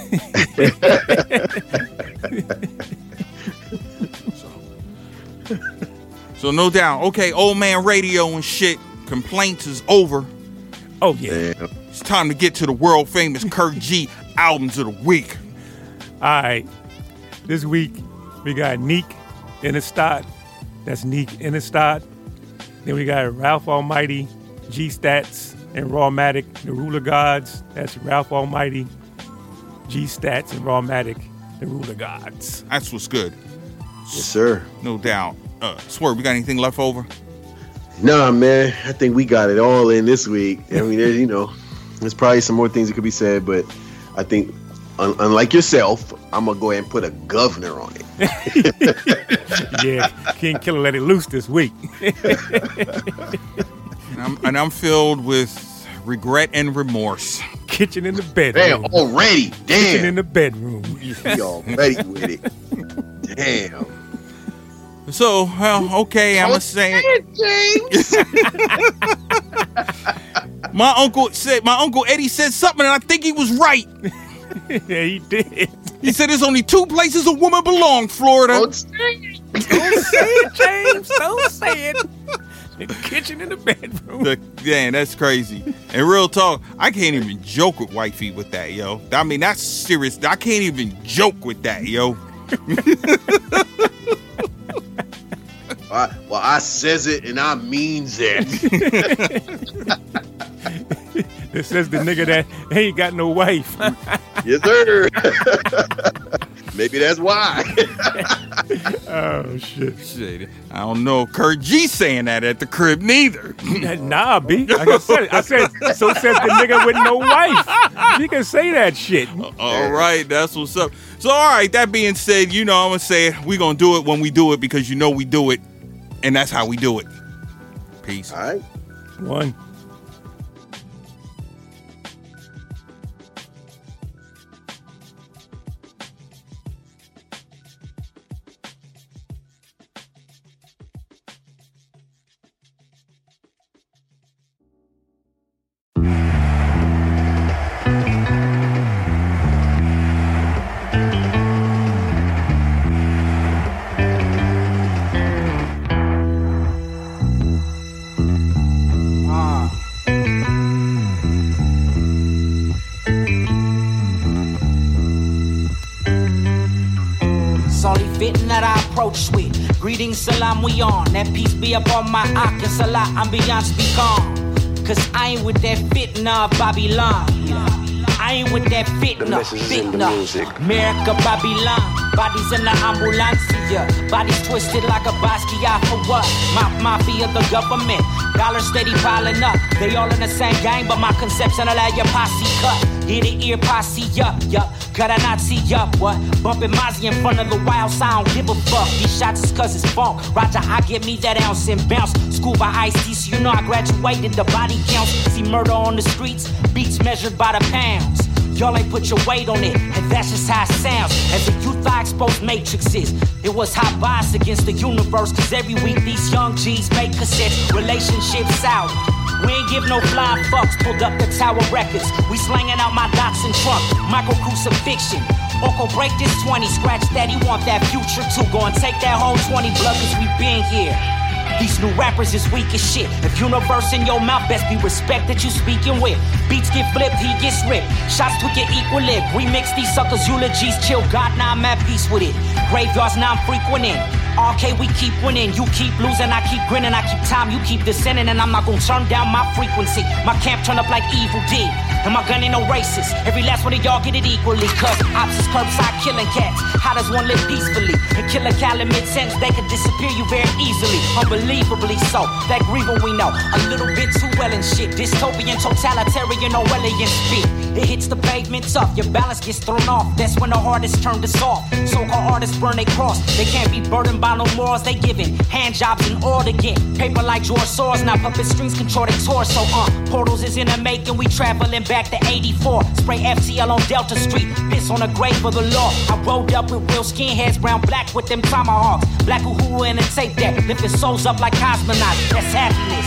So no doubt. Okay, old man radio and shit. Complaints is over.
Oh, yeah.
Damn.
It's time to get to the world famous Kirk G albums of the week.
All right. This week, we got Neek Innestad. That's Neek Innestad. Then we got Ralph Almighty, G-Stats, and Rawmatic, the Ruler Gods. That's Ralph Almighty, G-Stats, and Rawmatic, the Ruler Gods.
That's what's good.
Yes, sir.
No doubt. Swerve, we got anything left over?
Nah, man. I think we got it all in this week. I mean, there's probably some more things that could be said, but I think, unlike yourself, I'm going to go ahead and put a governor on it.
Yeah, King Killer let it loose this week.
And I'm filled with regret and remorse.
Kitchen in the bedroom.
Damn, already.
Kitchen in
Damn.
the bedroom.
We already with it. Damn.
So, well, okay, I'm going to say it.
James.
My Uncle Eddie said something, and I think he was right.
Yeah, he did.
He said there's only 2 places a woman belongs, Florida.
Don't say it.
Don't say it, James. Don't say it. The kitchen in the bedroom.
Damn, that's crazy. And real talk, I can't even joke with wifey with that, yo. I mean, that's serious. I can't even joke with that, yo.
Well, I says it and I means it.
It says the nigga that ain't got no wife.
Yes, sir. Maybe that's why.
Oh, shit.
Shit, I don't know if Kurt G saying that at the crib neither.
Nah, B. Like I said, so says the nigga with no wife. He can say that shit.
All right, that's what's up. So, all right, that being said, I'm going to say it. We're going to do it when we do it because we do it. And that's how we do it. Peace.
All right.
One.
fitting that I approach with. Greetings, salam, we on. That peace be upon my ak and salah, ambiance be calm. Cause I ain't with that fitna Babylon. I ain't with that fitna, America, Babylon. Bodies in the ambulancia. Bodies twisted like a Basquiat for what? My mafia, the government. Dollars steady piling up. They all in the same gang, but my conception allow your posse cut. Hear the ear posse up, yup. Cut a Nazi up, what? Bumping Mozzie in front of the wild sound. Give a fuck. These shots is cause it's funk. Roger, I give me that ounce and bounce. School by Ice-T, so you know I graduated. The body counts. See murder on the streets. Beats measured by the pounds. Y'all ain't put your weight on it, and that's just how it sounds. As a youth, I exposed matrices. It was hot bias against the universe, cause every week these young G's make cassettes. Relationships out. We ain't give no flying fucks. Pulled up the Tower Records. We slanging out my dots and trunk. Micro crucifixion. Orko break this 20. Scratch that, he want that future too. Go and take that whole 20 blood, cause we been here. These new rappers is weak as shit. If universe in your mouth, best be respect that you speaking with. Beats get flipped, he gets ripped. Shots tweak your equilibrium. Remix these suckers' eulogies. Chill God, now I'm at peace with it. Graveyards, now I'm frequenting. RK, we keep winning. You keep losing, I keep grinning. I keep time, you keep descending. And I'm not gonna turn down my frequency. My camp turn up like Evil D. And my gun ain't no racist. Every last one of y'all get it equally. Cause ops is curbside killing cats. How does one live peacefully? And kill a cal in mid-sentence, they could disappear you very easily. Unbelievably so. That grieving we know. A little bit too well and shit. Dystopian, totalitarian, Orwellian speak. It hits the pavement tough. Your balance gets thrown off. That's when the artists turn to soft. So-called artists burn their cross. They can't be burdened by no morals they giving. Hand jobs in order to get paper like George Soros. Now puppet strings control their torso. Portals is in the making. We traveling back to 84. Spray FTL on Delta Street. Piss on the grave for the law. I rolled up with real skinheads, brown black with them tomahawks. Black who in a tape deck. Lifting souls up like cosmonauts. That's happiness.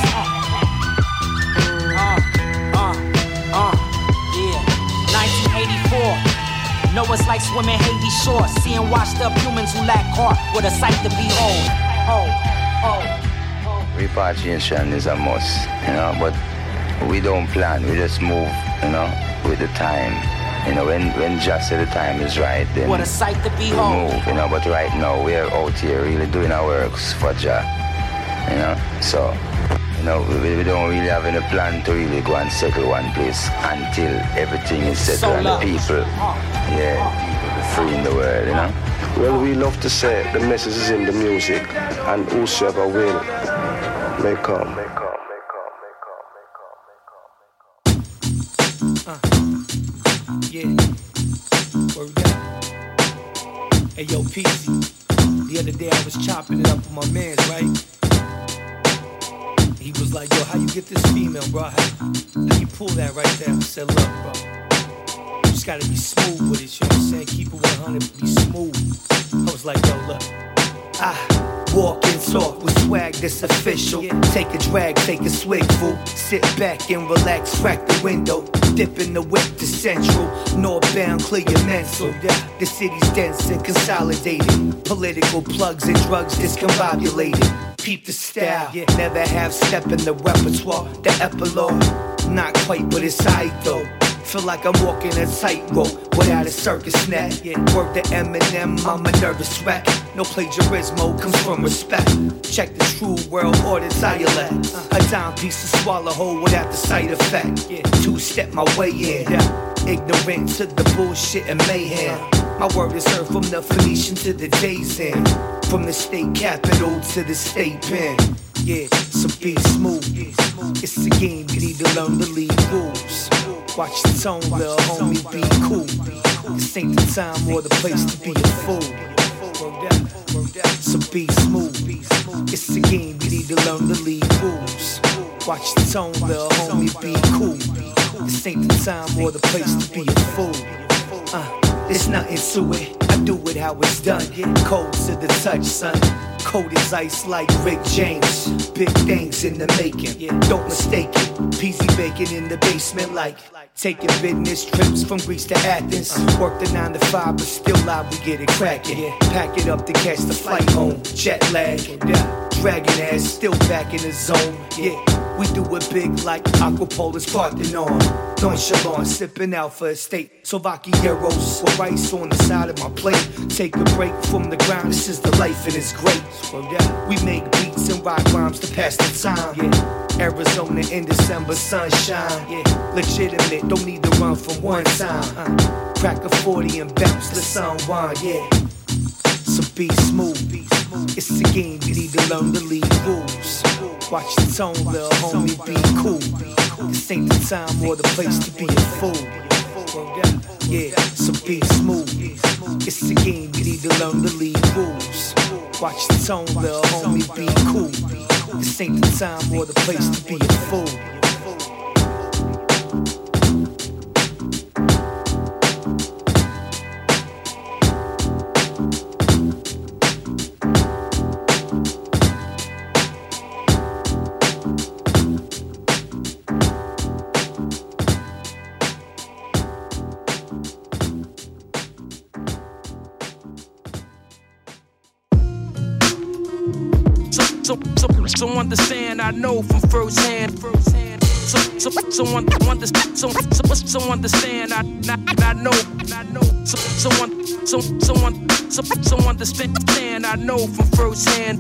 Yeah. 1984. Know it's like swimming Haiti shore. Seeing washed up humans who lack heart. With a sight to behold.
Repatriation is a must, you know, but we don't plan, we just move, you know, with the time. You know, when just the time is right, then
what a sight to behold.
We move, you know, but right now we are out here really doing our works for Jah, you know, so, you know, we don't really have any plan to really go and settle one place until everything is settled and the people, free in the world, you know.
Well, we love to say the message is in the music, and whosoever will may come.
Yeah, word up. Hey, yo, Peasy. The other day I was chopping it up with my mans, right? He was like, yo, how you get this female, bro? How you pull that right there? I said, look, bro, you just gotta be smooth with it, you know what I'm saying? Keep it 100, be smooth. I was like, yo, look, walk and talk with swag that's official. Take a drag, take a swig, fool. Sit back and relax, crack the window. Dip in the whip to central. Northbound, clear your mental. The city's dense and consolidated. Political plugs and drugs discombobulated. Peep the style, never have step in the repertoire. The epilogue, not quite, but it's aight though. Feel like I'm walking a tightrope without a circus net. Work the Eminem, I'm a nervous wreck. No plagiarismo comes from respect. Check the true world order dialect. A timepiece to swallow whole without the side effect. Two-step my way in. Ignorant to the bullshit and mayhem. My word is heard from the Phoenician to the days end. From the state capital to the state pen. Yeah, so be smooth. It's a game, you need to learn the league rules. Watch the tone, little homie, be cool. This ain't the time or the place to be a fool. So be smooth. It's a game, you need to learn the league rules. Watch the tone, little homie, be cool. This ain't the time or the place to be a fool. There's nothing to it. I do it how it's done. Cold to the touch, son. Cold as ice like Rick James. Big things in the making. Don't mistake it. Peasy bacon in the basement like taking business trips from Greece to Athens. Work the 9 to 5, but still live, we get it cracking. Pack it up to catch the flight home. Jet lag. Dragging ass, still back in the zone. We do it big like Aquapolis Parthenon. Nonchalant, sipping out for estate. Slovakiaros with rice on the side of my plate. Take a break from the ground, this is the life and it's great. We make beats and rock rhymes to pass the time. Yeah. Arizona in December, sunshine. Yeah. Legitimate, don't need to run from one time. Crack a 40 and bounce, let's unwind, yeah. So be smooth. It's a game, you need to learn the league rules. Watch the tone, little homie, be cool. This ain't the time or the place to be a fool. Yeah, so be smooth. It's a game, you need to learn the league rules. Watch the tone, little homie, be cool. This ain't the time or the place to be a fool.
So understand, I know from first hand. So understand, I know. So understand, I know from first hand.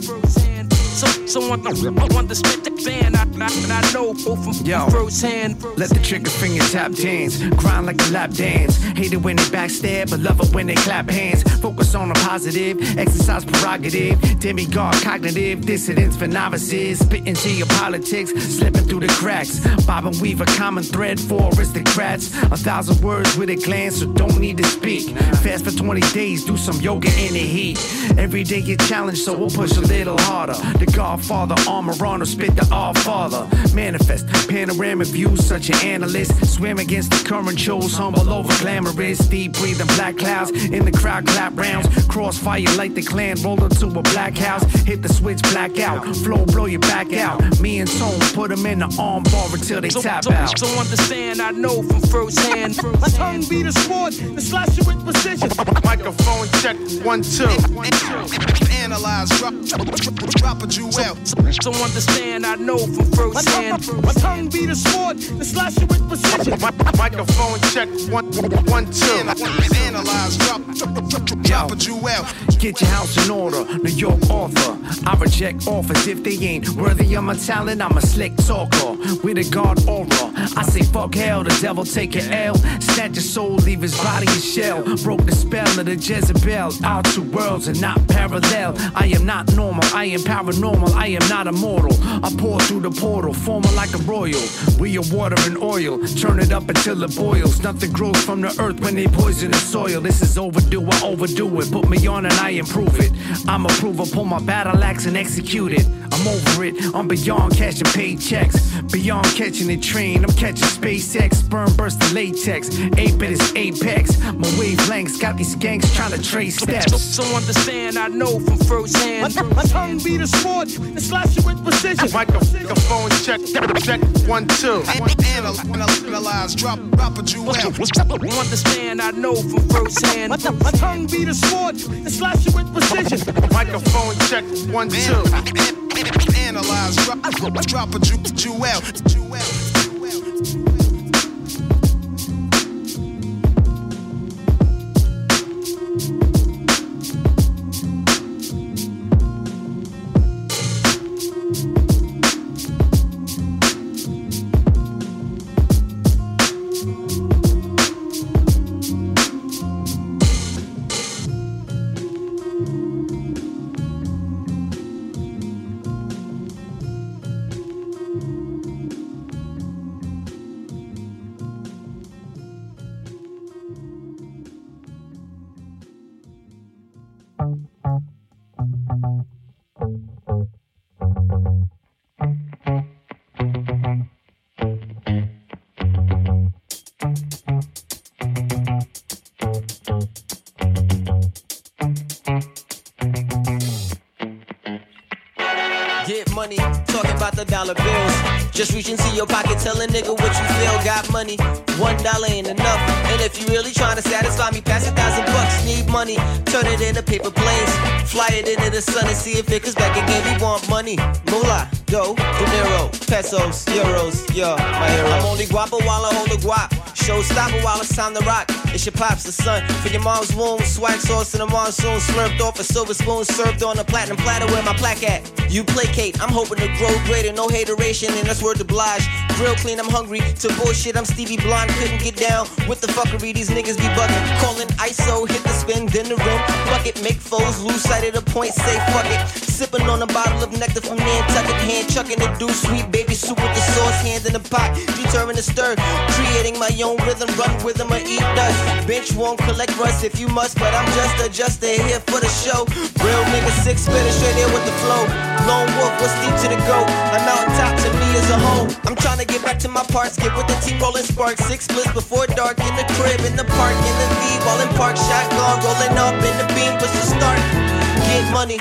So understand, I know from first hand.
Let the trigger finger tap dance, grind like a lap dance. Hate it when they backstab, but love it when they clap hands. Focus on the positive, exercise prerogative. Demigod cognitive, dissidents for novices. Spitting geopolitics, slipping through the cracks. Bob and weave a common thread for aristocrats. 1,000 words with a glance, so don't need to speak. Fast for 20 days, do some yoga in the heat. Every day get challenged, so we'll push a little harder. The Godfather, armor on or spit the All-Father. Manifest, panoramic views, such an analyst. Swim against the current shows, humble over glamorous. Deep breathing black clouds, in the crowd clap rounds. Crossfire like the clan, roll into a black house. Hit the switch, black out, flow blow you back out. Me and Tone put them in the arm bar until they tap out.
So understand, I know from first hand.
My tongue be the sword, the slash you with precision. Microphone check, 1, 2. Analyze, drop a jewel.
So understand, I know from first hand.
My tongue be the sword, the slash you with precision. Microphone check, 1, 2. Analyze, drop a jewel.
Get your house in order, New York author. I reject offers if they ain't worthy of my talent. I'm a slick talker with a God aura. I say fuck hell, the devil take an L. Snatch your soul, leave his body a shell. Broke the spell of the Jezebel. Our two worlds are not parallel. I am not normal, I am paranormal. I am not immortal. I pour through the portal, formal like a royal. We are water and oil, turn it up until it boils. Nothing grows from the earth when they poison the soil. This is overdue, I overdo it. Put me on and I improve it. I'm a prover, pull my battle axe and execute it. I'm over it, I'm beyond cashing paychecks. Beyond catching a train, I'm catching SpaceX. Sperm burst the latex, ape it is apex. My wavelengths got these skanks trying to trace steps.
So understand, I know from first hand.
My tongue be the sword, the slash you with precision. Microphone check, 1, 2. Analyze, drop a jewel.
Understand, I know from first hand.
My tongue be the sword, the slash you with precision. Microphone check, 1, 2. Analyze, drop a jewel.
Get money, talking about the dollar bills. Just reach into your pocket, tell a nigga what you feel. Got money, $1 ain't enough. And if you really trying to satisfy me, pass $1,000. Need money, turn it into paper planes. Fly it into the sun and see if it comes back again. We want money, moolah, dough, dinero, pesos, euros, yo, my hero. I'm only guapo while I hold a guap. Showstopper while it's time to rock. It's your pops, the son, for your mom's womb. Swag sauce in the monsoon, slurped off a silver spoon, served on a platinum platter. Where my plaque at? You placate, I'm hoping to grow greater. No hateration, and that's word to oblige. Grill clean, I'm hungry. To bullshit, I'm Stevie Blonde. Couldn't get down with the fuckery. These niggas be bugging. Calling ISO, hit the spin, then the rim. Bucket, make foes, lose sight of the point, say fuck it. Sipping on a bottle of nectar from Nantucket. Hand chucking the do sweet baby soup with the sauce. Hand in the pot, determined to stir. Creating my own rhythm, run with them or eat dust. Bench won't collect rust if you must, but I'm just a adjuster here for the show. Real nigga, six spitter straight here with the flow. Lone wolf, what's deep to the goat? A mountaintop to me as a whole. I'm trying to get back to my parts, get with the team rolling sparks. 6 splits before dark in the crib, in the park, in the V, while in park, shotgun rolling up in the beam, push the start. Get money.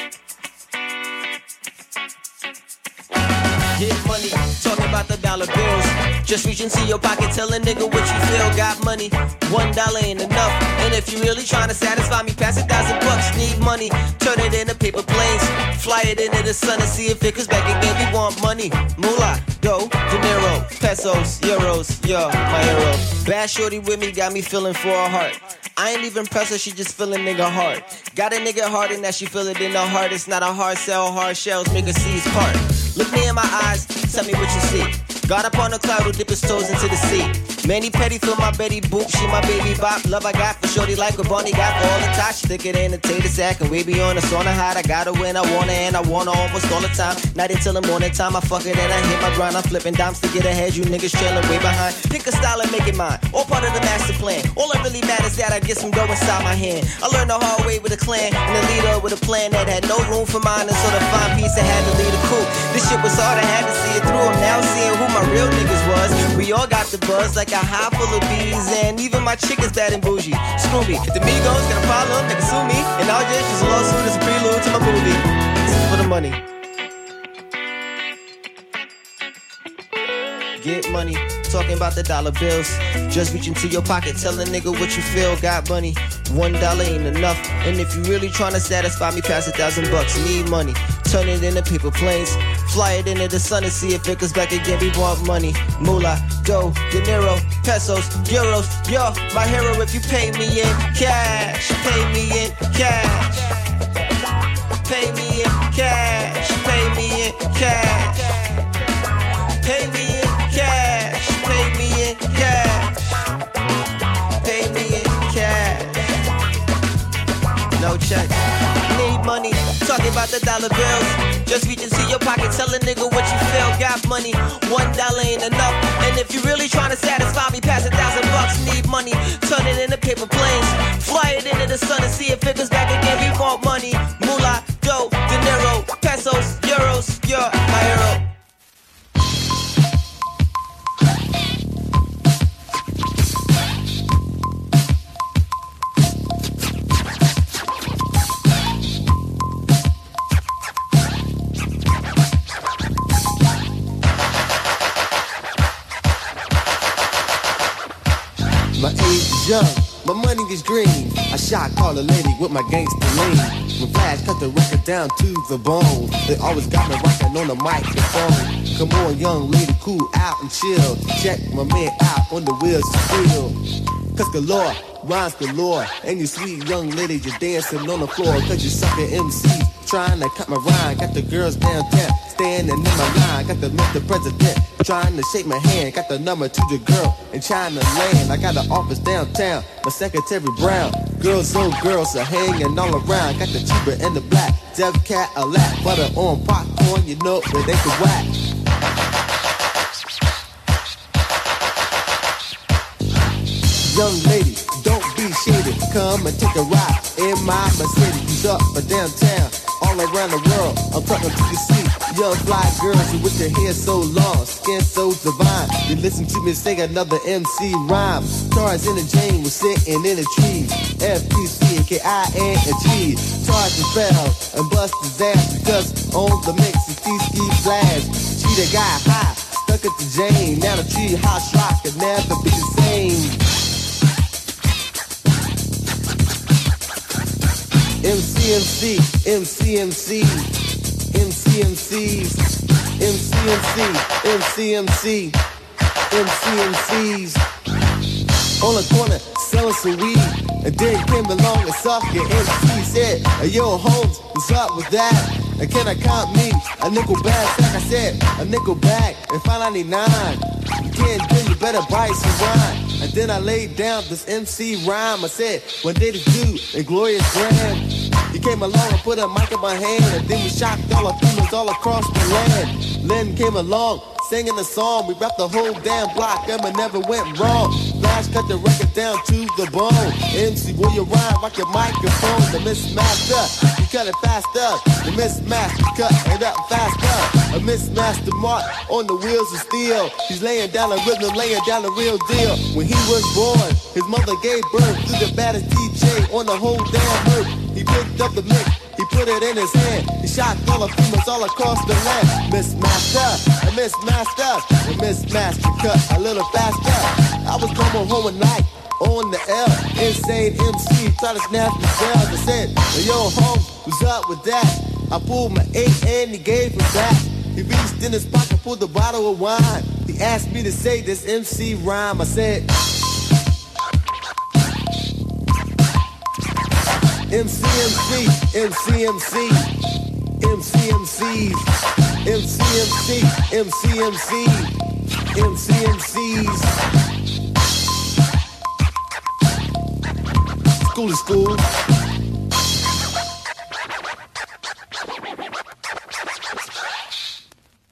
Get money, talking about the dollar bills. Just reach into your pocket, tell a nigga what you feel. Got money, $1 ain't enough. And if you really trying to satisfy me, pass $1,000. Need money, turn it into paper planes. Fly it into the sun and see if it comes back again. We want money, moolah, dough, dinero, pesos, euros, yo, my hero. Bad shorty with me, got me feeling for her heart. I ain't even press her, she just feeling nigga hard. Got a nigga hard and that she feel it in her heart. It's not a hard sell, hard shells, nigga sees part. Look me in my eyes, tell me what you see. God up on a cloud who dip his toes into the sea. Manny Petty fill my Betty Boop, she my baby bop. Love I got for shorty like what Bonnie got for all the time. She thicker than a tater sack and we be on the sauna hot. I got her when I want her and I want her almost all the time. Night until the morning time, I fuck her then I hit my grind. I'm flipping dimes to get ahead, you niggas trailing way behind. Pick a style and make it mine, all part of the master plan. All that really matters that I get some dough inside my hand. I learned the hard way with a clan and a leader with a plan that had no room for mine. And so the fine piece I had to lead a coup. This shit was hard, I had to see it through. I'm now seeing who my real niggas was. We all got the buzz like a hive full of bees. And even my chick is bad and bougie. Screw me, if the Migos got a problem, they can sue me. And all just is a lawsuit is a prelude to my movie. This is for the money. Get money, talking about the dollar bills. Just reach into your pocket, tell a nigga what you feel. Got money, $1 ain't enough. And if you really trying to satisfy me, pass $1,000. Need money, turn it into paper planes. Fly it into the sun and see if it comes back again. We want money, moolah, dough, dinero, pesos, euros. Yo, my hero, if you pay me in cash, pay me in cash. Pay me in cash, pay me in cash. Pay me in cash, pay me in cash. Pay me in cash. No checks. Need money, talking about the dollar bills. Just reach into your pocket, tell a nigga what you feel. Got money, $1 ain't enough. And if you really trying to satisfy me, pass $1,000. Need money, turn it into paper planes. Fly it into the sun and see if it goes back again. We want money, moolah, dough, dinero, pesos, euros. You're my hero.
My age is young, my money is green. I shot call a lady with my gangster lean. When Flash cut the record down to the bone, they always got me rocking on the microphone. Come on, young lady, cool out and chill. Check my man out on the wheels of steel. Cause galore, rhymes galore. And you sweet young lady, you're dancing on the floor. Cause you suckin' MCs, trying to cut my rhyme. Got the girls downtown, standing in my line. Got the Mr. President, trying to shake my hand. Got the number to the girl in China land. I got an office downtown, my secretary Brown. Girls on girls are hanging all around. Got the cheaper and the black, Dev Cat a lap. Butter on popcorn, you know where they can whack. Young lady, don't be shady. Come and take a ride in my Mercedes. Up or downtown, all around the world. I'm talking to the sea. Young fly girls with their hair so long, skin so divine. You listen to me sing another MC rhyme. Tarzan and Jane was sitting in a tree. FPCKIN&G. Tarzan fell and bust his ass because on the mix is Ski Flash. Cheetah got high, stuck at the Jane. Now the tree hot shot could never be the same. MCMC, MCMC, MCMCs, MCMC, MCMC, MCMCs. On the corner, selling some weed, and then came along and sucked your MC. Said, hey, yo, Holmes, what's up with that? And can I count me a nickel bag? Like I said, a nickel bag and $5.99. You can't do, you better buy some wine. And then I laid down this MC rhyme. I said, one day to do in Glorious Grand. He came along and put a mic in my hand, and then we shocked all the females all across the land. Len came along, singing a song. We rapped the whole damn block, and it never went wrong. Flash cut the record down to the bone. MC, will you rhyme? Rock your microphone. The mismaster, you cut it faster. The mismaster, cut it up faster. A mismaster mark on the wheels of steel. He's laying down a rhythm, laying down the real deal. When he was born, his mother gave birth to the baddest DJ on the whole damn earth. He picked up the mic, he put it in his hand. He shot all the females all across the land. Mismaster, a mismaster, a mismaster cut a little faster. I was coming home at night on the L. Insane MC tried to snatch the cells. I said, hey, yo, Holmes, what's up with that? I pulled my 8 and he gave it back. He reached in his pocket, pulled a bottle of wine. He asked me to say this MC rhyme. I said, MCMC, MCMC, MCMCs, MCMC, MCMC, MCMCs. School is school.